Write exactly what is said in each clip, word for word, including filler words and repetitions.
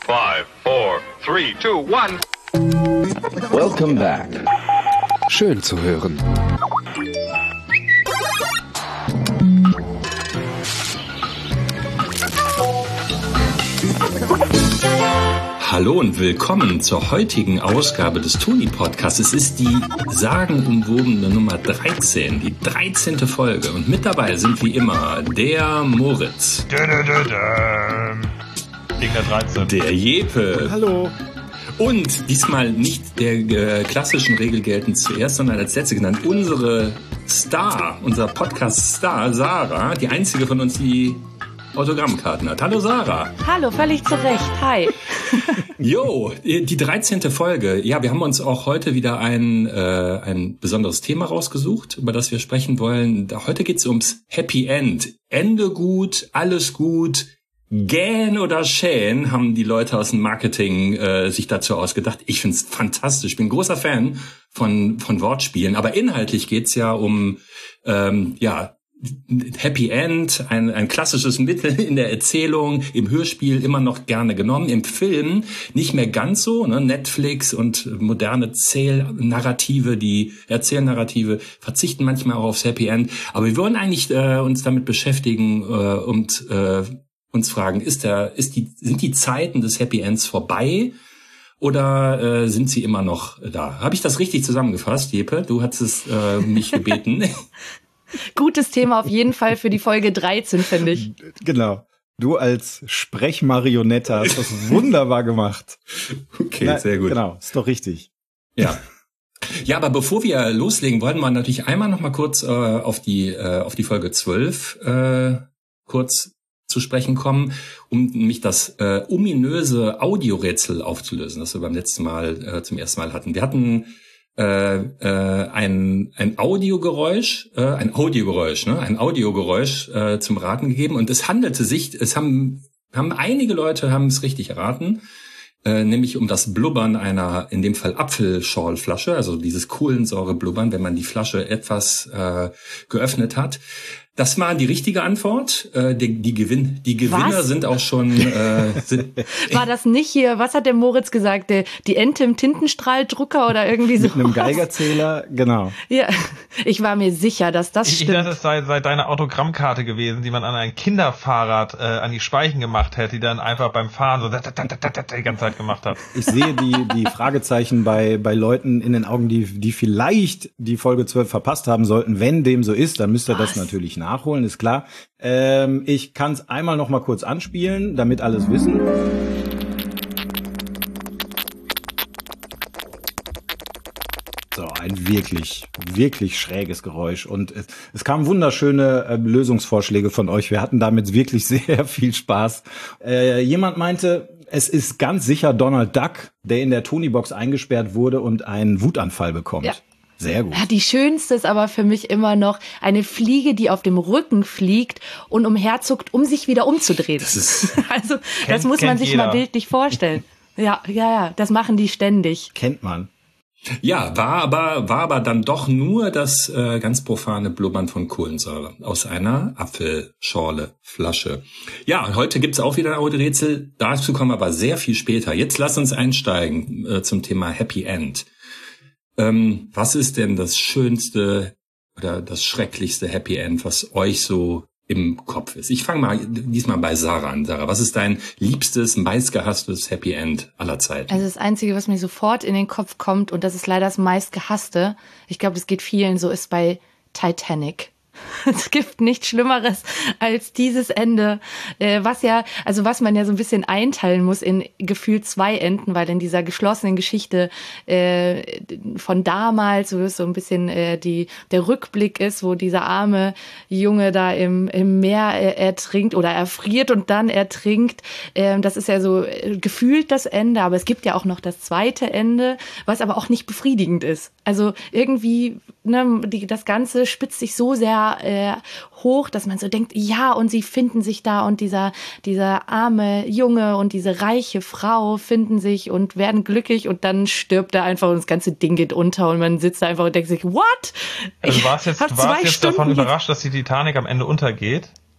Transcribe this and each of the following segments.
Five, four, three, two, one. Welcome back. Schön zu hören. Hallo und willkommen zur heutigen Ausgabe des Toni-Podcasts. Es ist die sagenumwobene Nummer dreizehn, die dreizehnte Folge. Und mit dabei sind wie immer der Moritz. Dö, dö, dö, dö. Wegen der dreizehn. Der Jeppe. Hallo. Und diesmal nicht der äh, klassischen Regel geltend zuerst, sondern als letzte genannt unsere Star, unser Podcast-Star Sarah, die einzige von uns, die Autogrammkarten hat. Hallo Sarah. Hallo, völlig zu Recht. Hi. Jo, die dreizehnte Folge. Ja, wir haben uns auch heute wieder ein äh, ein besonderes Thema rausgesucht, über das wir sprechen wollen. Heute geht's ums Happy End. Ende gut, alles gut. Gähn oder Schäen haben die Leute aus dem Marketing äh, sich dazu ausgedacht. Ich find's fantastisch. Ich bin großer Fan von von Wortspielen. Aber inhaltlich geht's ja um ähm, ja Happy End, ein, ein klassisches Mittel in der Erzählung, im Hörspiel immer noch gerne genommen, im Film nicht mehr ganz so, ne? Netflix und moderne Zählnarrative, die Erzählnarrative verzichten manchmal auch aufs Happy End, aber wir wollen eigentlich äh, uns damit beschäftigen äh, und äh, uns fragen, ist der, ist die, sind die Zeiten des Happy Ends vorbei oder äh, sind sie immer noch da? Habe ich das richtig zusammengefasst, Jeppe? Du hattest es äh, mich gebeten. Gutes Thema auf jeden Fall für die Folge dreizehn, finde ich. Genau. Du als Sprechmarionette hast das wunderbar gemacht. Okay, Na, sehr gut. Genau, ist doch richtig. Ja. Ja, aber bevor wir loslegen, wollen wir natürlich einmal noch mal kurz äh, auf die äh, auf die Folge zwölf äh, kurz zu sprechen kommen, um nämlich das äh, ominöse Audiorätsel aufzulösen, das wir beim letzten Mal äh, zum ersten Mal hatten. Wir hatten Äh, äh, ein ein Audiogeräusch, äh, ein Audiogeräusch, ne, ein Audiogeräusch äh, zum Raten gegeben und es handelte sich, es haben haben einige Leute haben es richtig erraten, äh, nämlich um das Blubbern einer, in dem Fall Apfelschorlflasche, also dieses Kohlensäureblubbern, wenn man die Flasche etwas äh, geöffnet hat. Das war die richtige Antwort. Äh, die, die, Gewinn, die Gewinner was? sind auch schon... Äh, sind war das nicht hier, was hat der Moritz gesagt, der, die Ente im Tintenstrahldrucker oder irgendwie so? Mit einem Geigerzähler, genau. Ja, ich war mir sicher, dass das Ich, ich stimmt. dachte, es sei, sei deine Autogrammkarte gewesen, die man an ein Kinderfahrrad äh, an die Speichen gemacht hätte, die dann einfach beim Fahren so dat, dat, dat, dat, dat, die ganze Zeit gemacht hat. Ich sehe die die Fragezeichen bei bei Leuten in den Augen, die die vielleicht die Folge zwölf verpasst haben sollten. Wenn dem so ist, dann müsst ihr das Was? natürlich nachholen, ist klar. Ähm, ich kann es einmal noch mal kurz anspielen, damit alles wissen. So, ein wirklich, wirklich schräges Geräusch. Und es, es kamen wunderschöne äh, Lösungsvorschläge von euch. Wir hatten damit wirklich sehr viel Spaß. Äh, jemand meinte, es ist ganz sicher Donald Duck, der in der Tony-Box eingesperrt wurde und einen Wutanfall bekommt. Ja. Sehr gut. Ja, die schönste ist aber für mich immer noch eine Fliege, die auf dem Rücken fliegt und umherzuckt, um sich wieder umzudrehen. das ist Also, das Kennt- muss man kennt sich jeder. mal bildlich vorstellen. Ja, ja, ja, das machen die ständig. Kennt man. Ja, war aber war aber dann doch nur das äh, ganz profane Blubbern von Kohlensäure aus einer Apfelschorle Flasche. Ja, heute gibt's auch wieder ein Audiorätsel. Dazu kommen wir aber sehr viel später. Jetzt lass uns einsteigen äh, zum Thema Happy End. Ähm, was ist denn das schönste oder das schrecklichste Happy End, was euch so im Kopf ist? Ich fange mal diesmal bei Sarah an. Sarah, was ist dein liebstes, meistgehasstes Happy End aller Zeiten? Also das Einzige, was mir sofort in den Kopf kommt, und das ist leider das meistgehasste, ich glaube, das geht vielen so, ist bei Titanic. Es gibt nichts Schlimmeres als dieses Ende, äh, was ja, also was man ja so ein bisschen einteilen muss in gefühlt zwei Enden, weil in dieser geschlossenen Geschichte äh, von damals, wo es so ein bisschen äh, die der Rückblick ist, wo dieser arme Junge da im im Meer äh, ertrinkt oder erfriert und dann ertrinkt, äh, das ist ja so äh, gefühlt das Ende, aber es gibt ja auch noch das zweite Ende, was aber auch nicht befriedigend ist. Also irgendwie, ne, die, das Ganze spitzt sich so sehr äh, hoch, dass man so denkt, ja, und sie finden sich da und dieser dieser arme Junge und diese reiche Frau finden sich und werden glücklich und dann stirbt er einfach und das ganze Ding geht unter und man sitzt da einfach und denkt sich, what? Also warst jetzt, Ich hab warst zwei jetzt davon Stunden überrascht, dass die Titanic am Ende untergeht?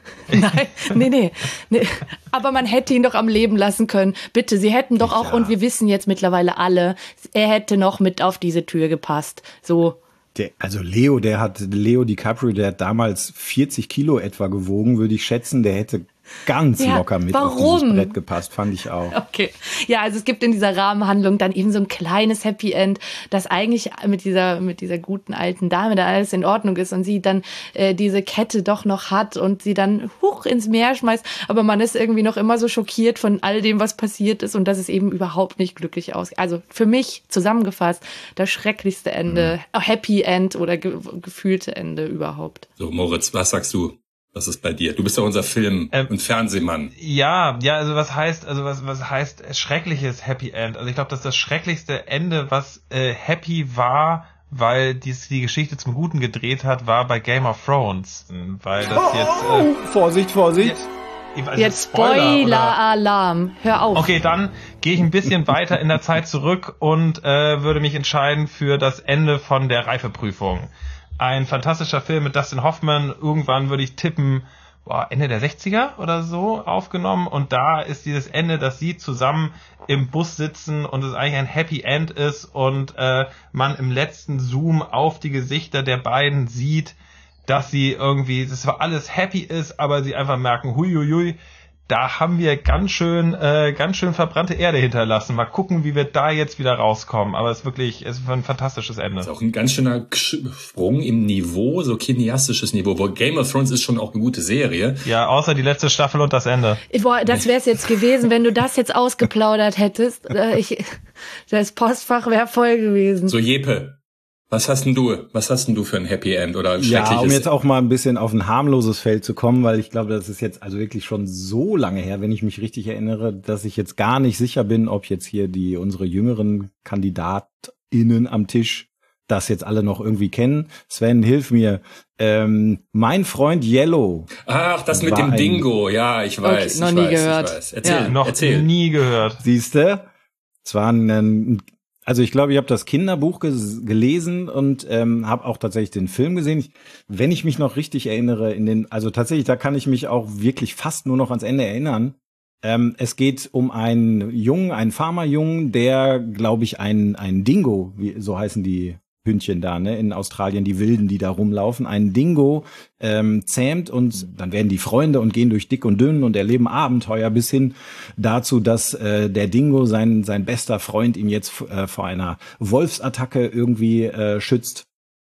Nein, nee, nee, nee. Aber man hätte ihn doch am Leben lassen können. Bitte, sie hätten doch auch, ja. Und wir wissen jetzt mittlerweile alle, er hätte noch mit auf diese Tür gepasst. So. Der, also Leo, der hat, Leo DiCaprio, der hat damals vierzig Kilo etwa gewogen, würde ich schätzen. Der hätte ganz ja, locker mit warum? auf dieses Brett gepasst, fand ich auch. Okay. Ja, also es gibt in dieser Rahmenhandlung dann eben so ein kleines Happy End, dass eigentlich mit dieser mit dieser guten alten Dame da alles in Ordnung ist und sie dann äh, diese Kette doch noch hat und sie dann hoch ins Meer schmeißt, aber man ist irgendwie noch immer so schockiert von all dem, was passiert ist und dass es eben überhaupt nicht glücklich ausgeht. Also für mich zusammengefasst das schrecklichste Ende, mhm. Happy End oder ge- gefühlte Ende überhaupt. So, Moritz, was sagst du? Was ist bei dir? Du bist ja unser Film- ähm, und Fernsehmann. Ja, ja, also was heißt, also was was heißt schreckliches Happy End? Also ich glaube, das ist das schrecklichste Ende, was äh, happy war, weil dies die Geschichte zum Guten gedreht hat, war bei Game of Thrones, weil das oh, jetzt äh, Vorsicht, Vorsicht. Jetzt, also jetzt Spoiler-Alarm. Hör auf. Okay, dann gehe ich ein bisschen weiter in der Zeit zurück und äh, würde mich entscheiden für das Ende von der Reifeprüfung. Ein fantastischer Film mit Dustin Hoffman, irgendwann würde ich tippen, boah, Ende der sechziger oder so aufgenommen. Und da ist dieses Ende, dass sie zusammen im Bus sitzen und es eigentlich ein Happy End ist und äh, man im letzten Zoom auf die Gesichter der beiden sieht, dass sie irgendwie, das zwar alles happy ist, aber sie einfach merken, huiuiui, da haben wir ganz schön, äh, ganz schön verbrannte Erde hinterlassen. Mal gucken, wie wir da jetzt wieder rauskommen. Aber es ist wirklich, es ist ein fantastisches Ende. Das ist auch ein ganz schöner Sprung im Niveau, so cineastisches Niveau. Wo Game of Thrones ist schon auch eine gute Serie. Ja, außer die letzte Staffel und das Ende. Boah, das wär's jetzt gewesen, wenn du das jetzt ausgeplaudert hättest. Ich, das Postfach wäre voll gewesen. So, Jeppe. Was hast denn du? Was hast denn du für ein Happy End oder ein schreckliches? Ja, um jetzt auch mal ein bisschen auf ein harmloses Feld zu kommen, weil ich glaube, das ist jetzt also wirklich schon so lange her, wenn ich mich richtig erinnere, dass ich jetzt gar nicht sicher bin, ob jetzt hier die unsere jüngeren KandidatInnen am Tisch das jetzt alle noch irgendwie kennen. Sven, hilf mir. Ähm, mein Freund Yellow. Ach, das mit dem Dingo. Ja, ich weiß. Okay, noch ich nie weiß, gehört. Ich weiß. Erzähl, ja, noch erzähl. nie gehört. Siehste? Es war ein Also ich glaube, ich habe das Kinderbuch ges- gelesen und ähm, habe auch tatsächlich den Film gesehen. Ich, wenn ich mich noch richtig erinnere, in den, also tatsächlich, da kann ich mich auch wirklich fast nur noch ans Ende erinnern. Ähm, es geht um einen Jungen, einen Farmerjungen, der, glaube ich, ein ein Dingo, wie, so heißen die Hündchen da, ne, in Australien, die Wilden, die da rumlaufen, ein Dingo ähm, zähmt und dann werden die Freunde und gehen durch dick und dünn und erleben Abenteuer bis hin dazu, dass äh, der Dingo, sein sein bester Freund, ihn jetzt äh, vor einer Wolfsattacke irgendwie äh, schützt.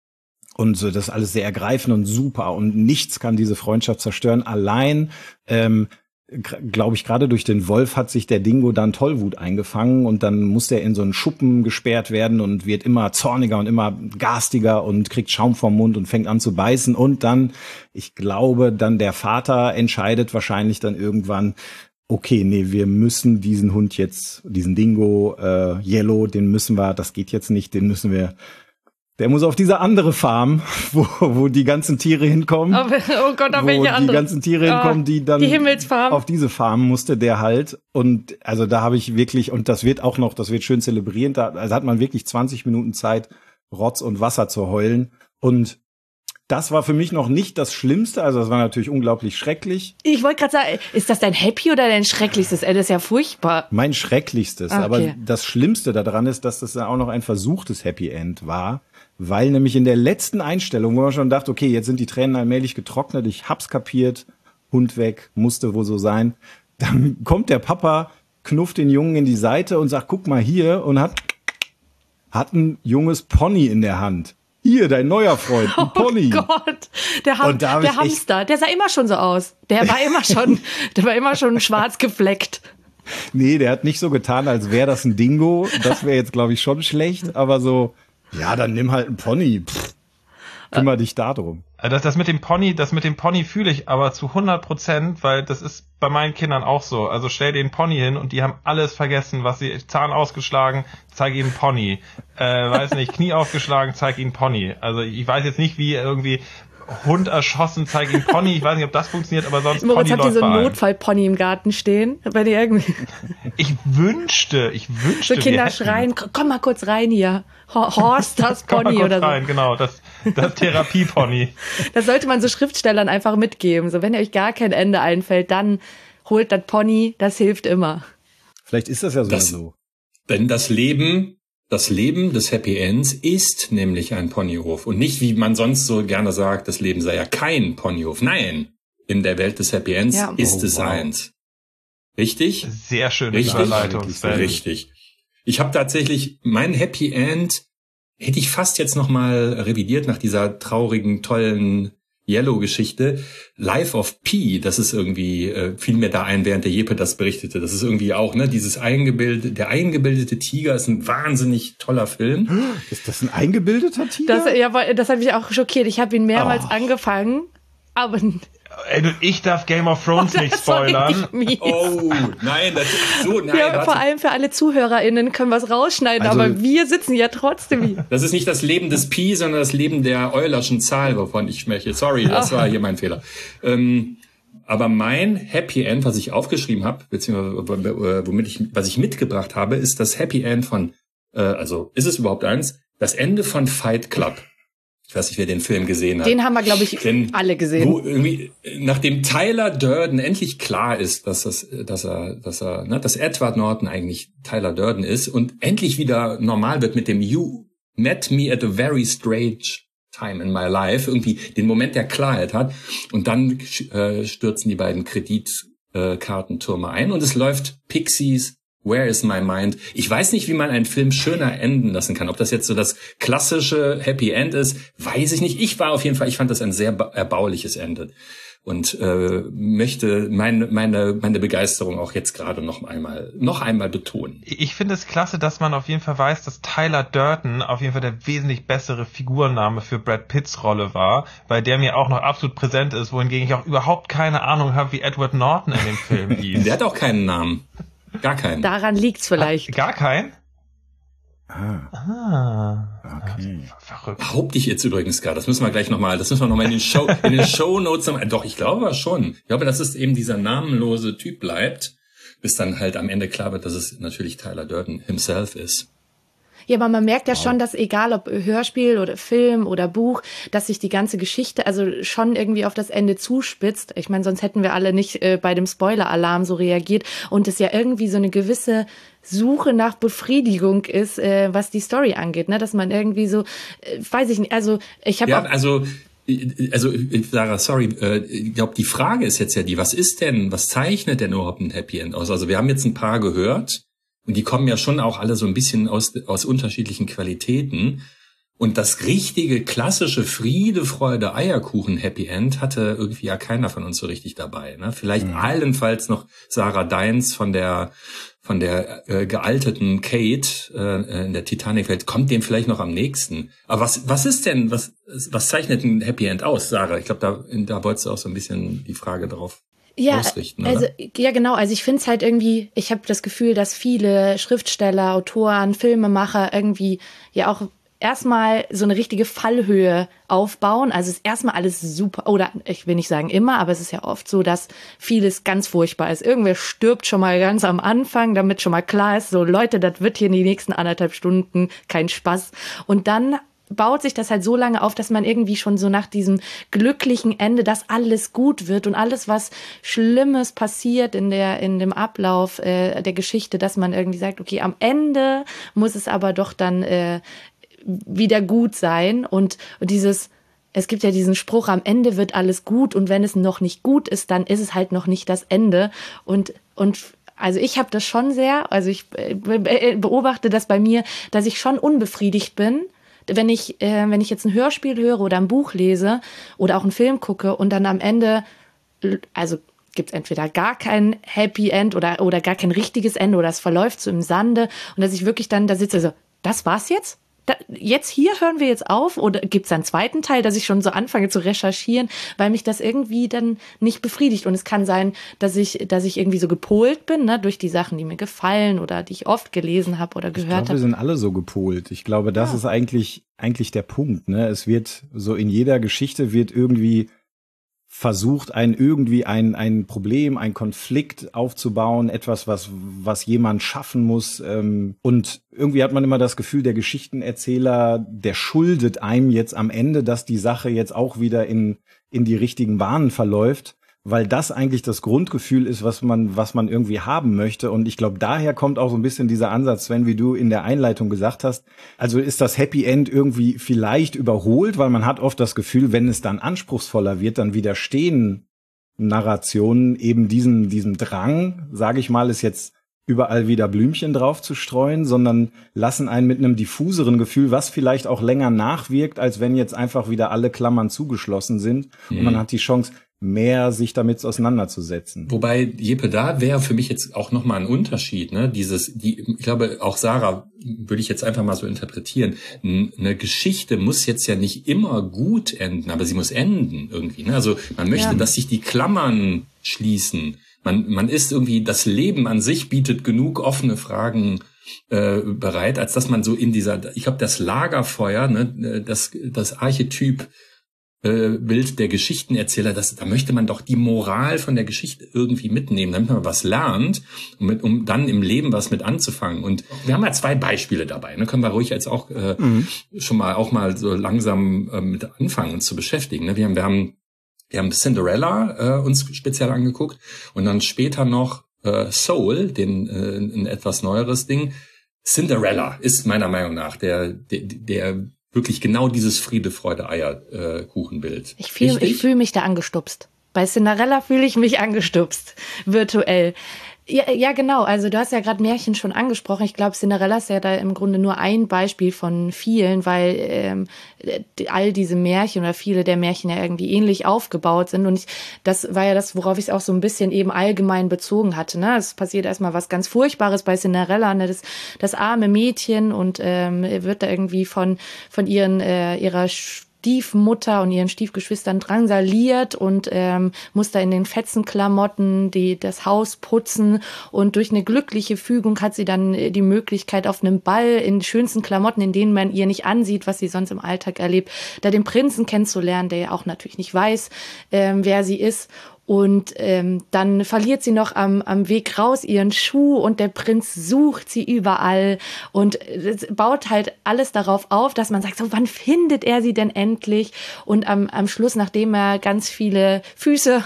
Und so, das ist alles sehr ergreifend und super und nichts kann diese Freundschaft zerstören. Allein ähm, glaube ich, gerade durch den Wolf hat sich der Dingo dann Tollwut eingefangen und dann muss der in so einen Schuppen gesperrt werden und wird immer zorniger und immer garstiger und kriegt Schaum vom Mund und fängt an zu beißen und dann, ich glaube, dann der Vater entscheidet wahrscheinlich dann irgendwann, okay, nee, wir müssen diesen Hund jetzt, diesen Dingo, äh, Yellow, den müssen wir, das geht jetzt nicht, den müssen wir Der muss auf diese andere Farm, wo, wo die ganzen Tiere hinkommen. Oh, oh Gott, auf wo welche andere? die ganzen Tiere hinkommen, die dann die Himmelsfarm. Auf diese Farm musste der halt. Und also da habe ich wirklich, und das wird auch noch, das wird schön zelebrierend, da also hat man wirklich zwanzig Minuten Zeit, Rotz und Wasser zu heulen. Und das war für mich noch nicht das Schlimmste, also das war natürlich unglaublich schrecklich. Ich wollte gerade sagen, ist das dein Happy oder dein Schrecklichstes? Das ist ja furchtbar. Mein Schrecklichstes, okay. Aber das Schlimmste daran ist, dass das auch noch ein versuchtes Happy End war, weil nämlich in der letzten Einstellung, wo man schon dachte, okay, jetzt sind die Tränen allmählich getrocknet, ich hab's kapiert, Hund weg, musste wohl so sein, dann kommt der Papa, knufft den Jungen in die Seite und sagt, guck mal hier, und hat, hat ein junges Pony in der Hand. Hier, dein neuer Freund, ein Pony. Oh Gott, der, Ham- der Hamster, der sah immer schon so aus. Der war immer schon, der war immer schon schwarz gefleckt. Nee, der hat nicht so getan, als wäre das ein Dingo. Das wäre jetzt, glaube ich, schon schlecht. Aber so, ja, dann nimm halt ein Pony. Pff, kümmere dich darum. Das, das mit dem Pony, das mit dem Pony fühle ich aber zu hundert Prozent, weil das ist bei meinen Kindern auch so. Also stell dir einen Pony hin und die haben alles vergessen, was sie, Zahn ausgeschlagen, zeig ihnen Pony. Äh, weiß nicht, Knie aufgeschlagen, zeig ihnen Pony. Also ich weiß jetzt nicht, wie irgendwie Hund erschossen, zeige ihm Pony. Ich weiß nicht, ob das funktioniert, aber sonst Moritz, Pony habt ihr läuft so bei einen allen. Notfall-Pony im Garten stehen? Wenn ihr irgendwie Ich wünschte, ich wünschte, so Kinder wir hätten. schreien, komm mal kurz rein hier. Ho- Horst, das Komm mal Pony kurz oder so. rein, genau, das, das Therapiepony. Das sollte man so Schriftstellern einfach mitgeben. So, wenn euch gar kein Ende einfällt, dann holt das Pony, das hilft immer. Vielleicht ist das ja sogar Das- so. Denn das Leben, das Leben des Happy Ends ist nämlich ein Ponyhof. Und nicht, wie man sonst so gerne sagt, das Leben sei ja kein Ponyhof. Nein, in der Welt des Happy Ends Ja. ist Oh, es wow. eins. Richtig? Sehr schöne Richtig. Überleitung, Sven. Richtig. Ich habe tatsächlich mein Happy End, hätte ich fast jetzt nochmal revidiert nach dieser traurigen, tollen Yellow-Geschichte. Life of Pi, das ist irgendwie, äh, fiel mir da ein, während der Jeppe das berichtete. Das ist irgendwie auch, ne, dieses eingebildete, der eingebildete Tiger ist ein wahnsinnig toller Film. Ist das ein eingebildeter Tiger? Das, ja, weil- das hat mich auch schockiert. Ich habe ihn mehrmals Oh. angefangen, aber Ey, du, ich darf Game of Thrones nicht das war spoilern. richtig mies. Oh, nein, das ist so, nein, Ja, warte. vor allem für alle ZuhörerInnen können wir es rausschneiden, Also- aber wir sitzen ja trotzdem hier. Das ist nicht das Leben des Pi, sondern das Leben der Eulerschen Zahl, wovon ich spreche. Sorry, das war hier mein Fehler. Ähm, aber mein Happy End, was ich aufgeschrieben habe, beziehungsweise äh, womit ich, was ich mitgebracht habe, ist das Happy End von, äh, also ist es überhaupt eins? Das Ende von Fight Club. Ich weiß nicht, wer den Film gesehen hat. Den haben wir, glaube ich, Denn alle gesehen. Wo irgendwie, nachdem Tyler Durden endlich klar ist, dass das, dass er, dass er, ne, dass Edward Norton eigentlich Tyler Durden ist und endlich wieder normal wird mit dem You met me at a very strange time in my life, irgendwie den Moment der Klarheit hat und dann äh, stürzen die beiden Kreditkartentürme ein und es läuft Pixies, Where is my mind? Ich weiß nicht, wie man einen Film schöner enden lassen kann. Ob das jetzt so das klassische Happy End ist, weiß ich nicht. Ich war auf jeden Fall, ich fand das ein sehr ba- erbauliches Ende und äh, möchte meine meine meine Begeisterung auch jetzt gerade noch einmal noch einmal betonen. Ich finde es klasse, dass man auf jeden Fall weiß, dass Tyler Durden auf jeden Fall der wesentlich bessere Figurname für Brad Pitts Rolle war, weil der mir auch noch absolut präsent ist, wohingegen ich auch überhaupt keine Ahnung habe, wie Edward Norton in dem Film hieß. Der hat auch keinen Namen. Gar keinen. Daran liegt's vielleicht. Gar kein? Ah, Ah, okay. verrückt. Behaupte ich jetzt übrigens gar. Das müssen wir gleich nochmal, das müssen wir nochmal in den Show, in den Shownotes nochmal, doch, ich glaube schon. Ich glaube, dass es eben dieser namenlose Typ bleibt, bis dann halt am Ende klar wird, dass es natürlich Tyler Durden himself ist. Ja, aber man merkt ja schon, dass egal ob Hörspiel oder Film oder Buch, dass sich die ganze Geschichte also schon irgendwie auf das Ende zuspitzt. Ich meine, sonst hätten wir alle nicht äh, bei dem Spoiler-Alarm so reagiert und es ja irgendwie so eine gewisse Suche nach Befriedigung ist, äh, was die Story angeht, ne? Dass man irgendwie so, äh, weiß ich nicht, also ich habe Ja, auch also, also Sarah, sorry, äh, ich glaube, die Frage ist jetzt ja die, was ist denn, was zeichnet denn überhaupt ein Happy End aus? Also wir haben jetzt ein paar gehört und die kommen ja schon auch alle so ein bisschen aus, aus unterschiedlichen Qualitäten. Und das richtige, klassische Friede, Freude, Eierkuchen Happy End hatte irgendwie ja keiner von uns so richtig dabei. Ne? Vielleicht mhm. allenfalls noch Sarah Dines von der von der äh, gealterten Kate äh, in der Titanic-Welt, kommt dem vielleicht noch am nächsten. Aber was was ist denn, was was zeichnet ein Happy End aus, Sarah? Ich glaube, da, da wolltest du auch so ein bisschen die Frage drauf ja, ausrichten, oder? also ja genau, also ich finde es halt irgendwie, ich habe das Gefühl, dass viele Schriftsteller, Autoren, Filmemacher irgendwie ja auch erstmal so eine richtige Fallhöhe aufbauen. Also es ist erstmal alles super, oder ich will nicht sagen immer, aber es ist ja oft so, dass vieles ganz furchtbar ist. Irgendwer stirbt schon mal ganz am Anfang, damit schon mal klar ist, so Leute, das wird hier in die nächsten anderthalb Stunden kein Spaß. Und dann baut sich das halt so lange auf, dass man irgendwie schon so nach diesem glücklichen Ende, dass alles gut wird und alles, was Schlimmes passiert in der in dem Ablauf äh, der Geschichte, dass man irgendwie sagt, okay, am Ende muss es aber doch dann äh, wieder gut sein und, und dieses, es gibt ja diesen Spruch, am Ende wird alles gut und wenn es noch nicht gut ist, dann ist es halt noch nicht das Ende und, und also ich habe das schon sehr, also ich beobachte das bei mir, dass ich schon unbefriedigt bin, wenn ich, äh, wenn ich jetzt ein Hörspiel höre oder ein Buch lese oder auch einen Film gucke und dann am Ende, also gibt es entweder gar kein Happy End oder, oder gar kein richtiges Ende oder es verläuft so im Sande und dass ich wirklich dann da sitze so, das war's jetzt? da, jetzt hier hören wir jetzt auf oder gibt es einen zweiten Teil, dass ich schon so anfange zu recherchieren, weil mich das irgendwie dann nicht befriedigt. Und es kann sein, dass ich, dass ich irgendwie so gepolt bin, ne, durch die Sachen, die mir gefallen oder die ich oft gelesen habe oder gehört habe. Ich glaube, wir sind alle so gepolt. Ich glaube, das ja. ist eigentlich, eigentlich der Punkt, ne? Es wird so in jeder Geschichte wird irgendwie versucht, ein irgendwie ein ein Problem, ein Konflikt aufzubauen, etwas, was was jemand schaffen muss. Ähm, und irgendwie hat man immer das Gefühl, der Geschichtenerzähler, der schuldet einem jetzt am Ende, dass die Sache jetzt auch wieder in in die richtigen Bahnen verläuft, weil das eigentlich das Grundgefühl ist, was man was man irgendwie haben möchte. Und ich glaube, daher kommt auch so ein bisschen dieser Ansatz, Sven, wie du in der Einleitung gesagt hast. Also ist das Happy End irgendwie vielleicht überholt, weil man hat oft das Gefühl, wenn es dann anspruchsvoller wird, dann widerstehen Narrationen eben diesen diesem Drang, sage ich mal, ist jetzt überall wieder Blümchen drauf zu streuen, sondern lassen einen mit einem diffuseren Gefühl, was vielleicht auch länger nachwirkt, als wenn jetzt einfach wieder alle Klammern zugeschlossen sind. Mhm. Und man hat die Chance, mehr sich damit auseinanderzusetzen. Wobei, Jeppe, da wäre für mich jetzt auch nochmal ein Unterschied, ne? Dieses, die, ich glaube, auch Sarah würde ich jetzt einfach mal so interpretieren. Eine Geschichte muss jetzt ja nicht immer gut enden, aber sie muss enden irgendwie, ne? Also, man möchte, ja. dass sich die Klammern schließen. Man, man ist irgendwie, das Leben an sich bietet genug offene Fragen äh, bereit, als dass man so in dieser, ich glaube, das Lagerfeuer, ne, das, das Archetyp Bild der Geschichtenerzähler, das, da möchte man doch die Moral von der Geschichte irgendwie mitnehmen, damit man was lernt, um, mit, um dann im Leben was mit anzufangen. Und wir haben ja zwei Beispiele dabei, ne? Können wir ruhig jetzt auch äh, mhm. schon mal auch mal so langsam äh, mit anfangen, uns zu beschäftigen. Ne? Wir haben wir haben wir haben Cinderella äh, uns speziell angeguckt und dann später noch äh, Soul, den äh, ein etwas neueres Ding. Cinderella ist meiner Meinung nach der der, der wirklich genau dieses Friede, Freude, Eierkuchenbild. Ich fühle ich fühl mich da angestupst. Bei Cinderella fühle ich mich angestupst, virtuell. Ja, ja, genau. Also du hast ja gerade Märchen schon angesprochen. Ich glaube, Cinderella ist ja da im Grunde nur ein Beispiel von vielen, weil ähm, all diese Märchen oder viele der Märchen ja irgendwie ähnlich aufgebaut sind. Und ich, das war ja das, worauf ich es auch so ein bisschen eben allgemein bezogen hatte. Ne? Es passiert erstmal was ganz Furchtbares bei Cinderella, ne? das, das arme Mädchen und ähm, wird da irgendwie von von ihren äh, ihrer Stiefmutter und ihren Stiefgeschwistern drangsaliert und ähm, muss da in den Fetzenklamotten die das Haus putzen und durch eine glückliche Fügung hat sie dann die Möglichkeit auf einem Ball in schönsten Klamotten, in denen man ihr nicht ansieht, was sie sonst im Alltag erlebt, da den Prinzen kennenzulernen, der ja auch natürlich nicht weiß, ähm, wer sie ist. Und ähm, dann verliert sie noch am, am Weg raus ihren Schuh und der Prinz sucht sie überall und es baut halt alles darauf auf, dass man sagt, so wann findet er sie denn endlich? Und am, am Schluss, nachdem er ganz viele Füße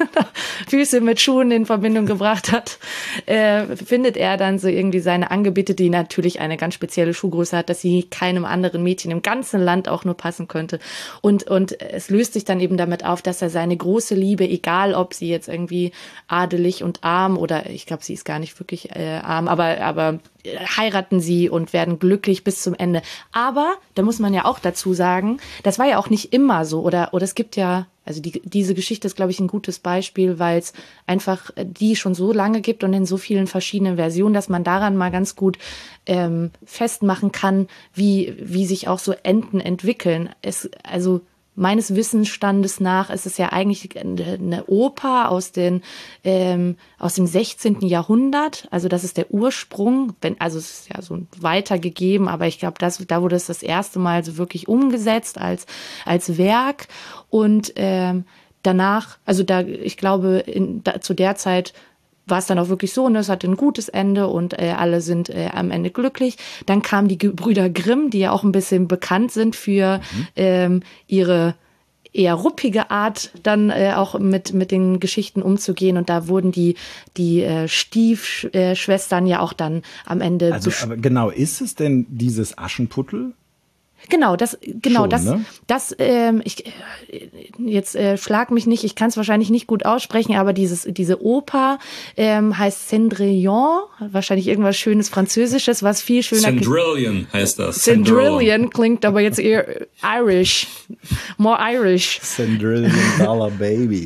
Füße mit Schuhen in Verbindung gebracht hat, äh, findet er dann so irgendwie seine Angebetete, die natürlich eine ganz spezielle Schuhgröße hat, dass sie keinem anderen Mädchen im ganzen Land auch nur passen könnte. Und, und es löst sich dann eben damit auf, dass er seine große Liebe, egal ob sie jetzt irgendwie adelig und arm oder ich glaube, sie ist gar nicht wirklich äh, arm, aber, aber heiraten sie und werden glücklich bis zum Ende. Aber, da muss man ja auch dazu sagen, das war ja auch nicht immer so oder, oder es gibt ja, also die, diese Geschichte ist, glaube ich, ein gutes Beispiel, weil es einfach die schon so lange gibt und in so vielen verschiedenen Versionen, dass man daran mal ganz gut ähm, festmachen kann, wie, wie sich auch so Enden entwickeln. Es, also meines Wissensstandes nach ist es ja eigentlich eine Oper aus den ähm, aus dem sechzehnten Jahrhundert. Also das ist der Ursprung. Wenn, also es ist ja so weitergegeben, aber ich glaube, das da wurde es das erste Mal so wirklich umgesetzt als als Werk. Und ähm, danach, also da, ich glaube, in, da, zu der Zeit war es dann auch wirklich so, ne, es hatte ein gutes Ende und äh, alle sind äh, am Ende glücklich. Dann kamen die Gebrüder Grimm, die ja auch ein bisschen bekannt sind für mhm. ähm, ihre eher ruppige Art, dann äh, auch mit mit den Geschichten umzugehen. Und da wurden die die äh, Stiefschwestern ja auch dann am Ende. Also aber genau, ist es denn dieses Aschenputtel? Genau, das, genau, Schon, das, ne? das, ähm, ich, jetzt äh, schlag mich nicht, ich kann es wahrscheinlich nicht gut aussprechen, aber dieses, diese Oper ähm, heißt Cendrillon, wahrscheinlich irgendwas Schönes Französisches, was viel schöner. Cendrillon heißt das. Cendrillon klingt aber jetzt eher Irish, more Irish. Cendrillon Dollar Baby.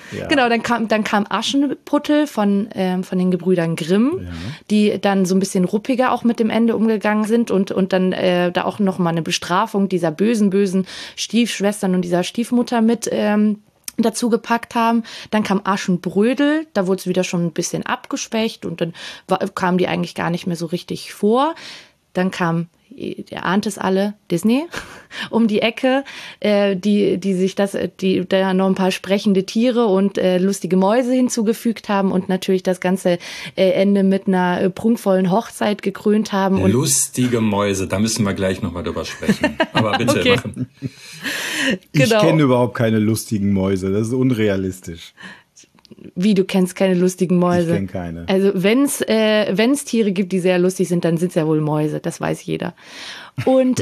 Ja. Genau, dann kam, dann kam Aschenputtel von, ähm, von den Gebrüdern Grimm, ja. die dann so ein bisschen ruppiger auch mit dem Ende umgegangen sind und, und dann äh, da auch nochmal eine Bestrafung dieser bösen, bösen Stiefschwestern und dieser Stiefmutter mit ähm, dazu gepackt haben. Dann kam Aschenbrödel, da wurde es wieder schon ein bisschen abgeschwächt und dann war, kamen die eigentlich gar nicht mehr so richtig vor. Dann kam, ihr ahnt es alle, Disney um die Ecke, äh, die, die sich das, die da noch ein paar sprechende Tiere und äh, lustige Mäuse hinzugefügt haben und natürlich das ganze äh, Ende mit einer äh, prunkvollen Hochzeit gekrönt haben. Und lustige Mäuse, da müssen wir gleich nochmal drüber sprechen. Aber bitte okay. machen. Ich Genau. kenne überhaupt keine lustigen Mäuse, das ist unrealistisch. Wie, du kennst keine lustigen Mäuse? Ich kenne keine. Also wenn's äh, wenn's Tiere gibt, die sehr lustig sind, dann sind's ja wohl Mäuse, das weiß jeder. Und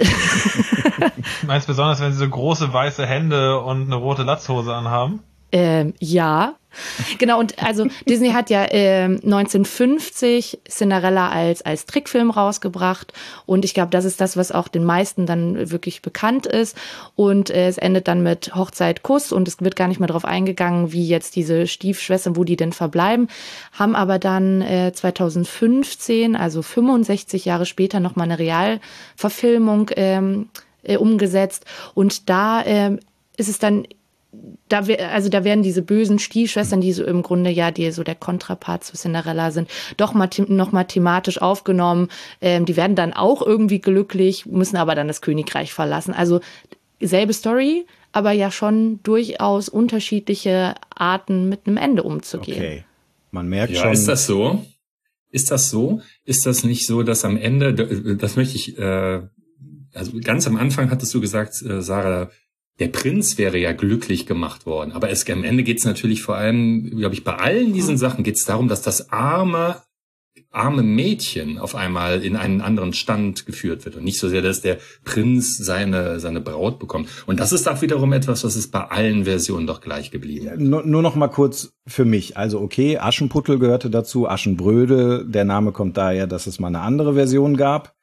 Du meinst besonders, wenn sie so große weiße Hände und eine rote Latzhose anhaben? ähm, ja, genau. Und also Disney hat ja ähm, neunzehnhundertfünfzig Cinderella als als Trickfilm rausgebracht und ich glaube, das ist das, was auch den meisten dann wirklich bekannt ist. Und äh, es endet dann mit Hochzeit, Kuss und es wird gar nicht mehr darauf eingegangen, wie jetzt diese Stiefschwestern, wo die denn verbleiben, haben aber dann äh, zweitausendfünfzehn, also fünfundsechzig Jahre später, noch mal eine Realverfilmung ähm, äh, umgesetzt und da ähm, ist es dann Da, wir, also da werden diese bösen Stiefschwestern, die so im Grunde ja die so der Kontrapart zu Cinderella sind, doch mal noch mal thematisch aufgenommen. Ähm, die werden dann auch irgendwie glücklich, müssen aber dann das Königreich verlassen. Also selbe Story, aber ja schon durchaus unterschiedliche Arten mit einem Ende umzugehen. Okay, man merkt ja, schon. Ist das so? Ist das so? Ist das nicht so, dass am Ende, das möchte ich, äh, also ganz am Anfang hattest du gesagt, äh, Sarah, der Prinz wäre ja glücklich gemacht worden. Aber es, am Ende geht es natürlich vor allem, glaube ich, bei allen diesen Sachen geht es darum, dass das arme, arme Mädchen auf einmal in einen anderen Stand geführt wird. Und nicht so sehr, dass der Prinz seine, seine Braut bekommt. Und das ist auch wiederum etwas, was ist bei allen Versionen doch gleich geblieben. Ja, nur, nur noch mal kurz für mich. Also okay, Aschenputtel gehörte dazu, Aschenbrödel. Der Name kommt daher, dass es mal eine andere Version gab.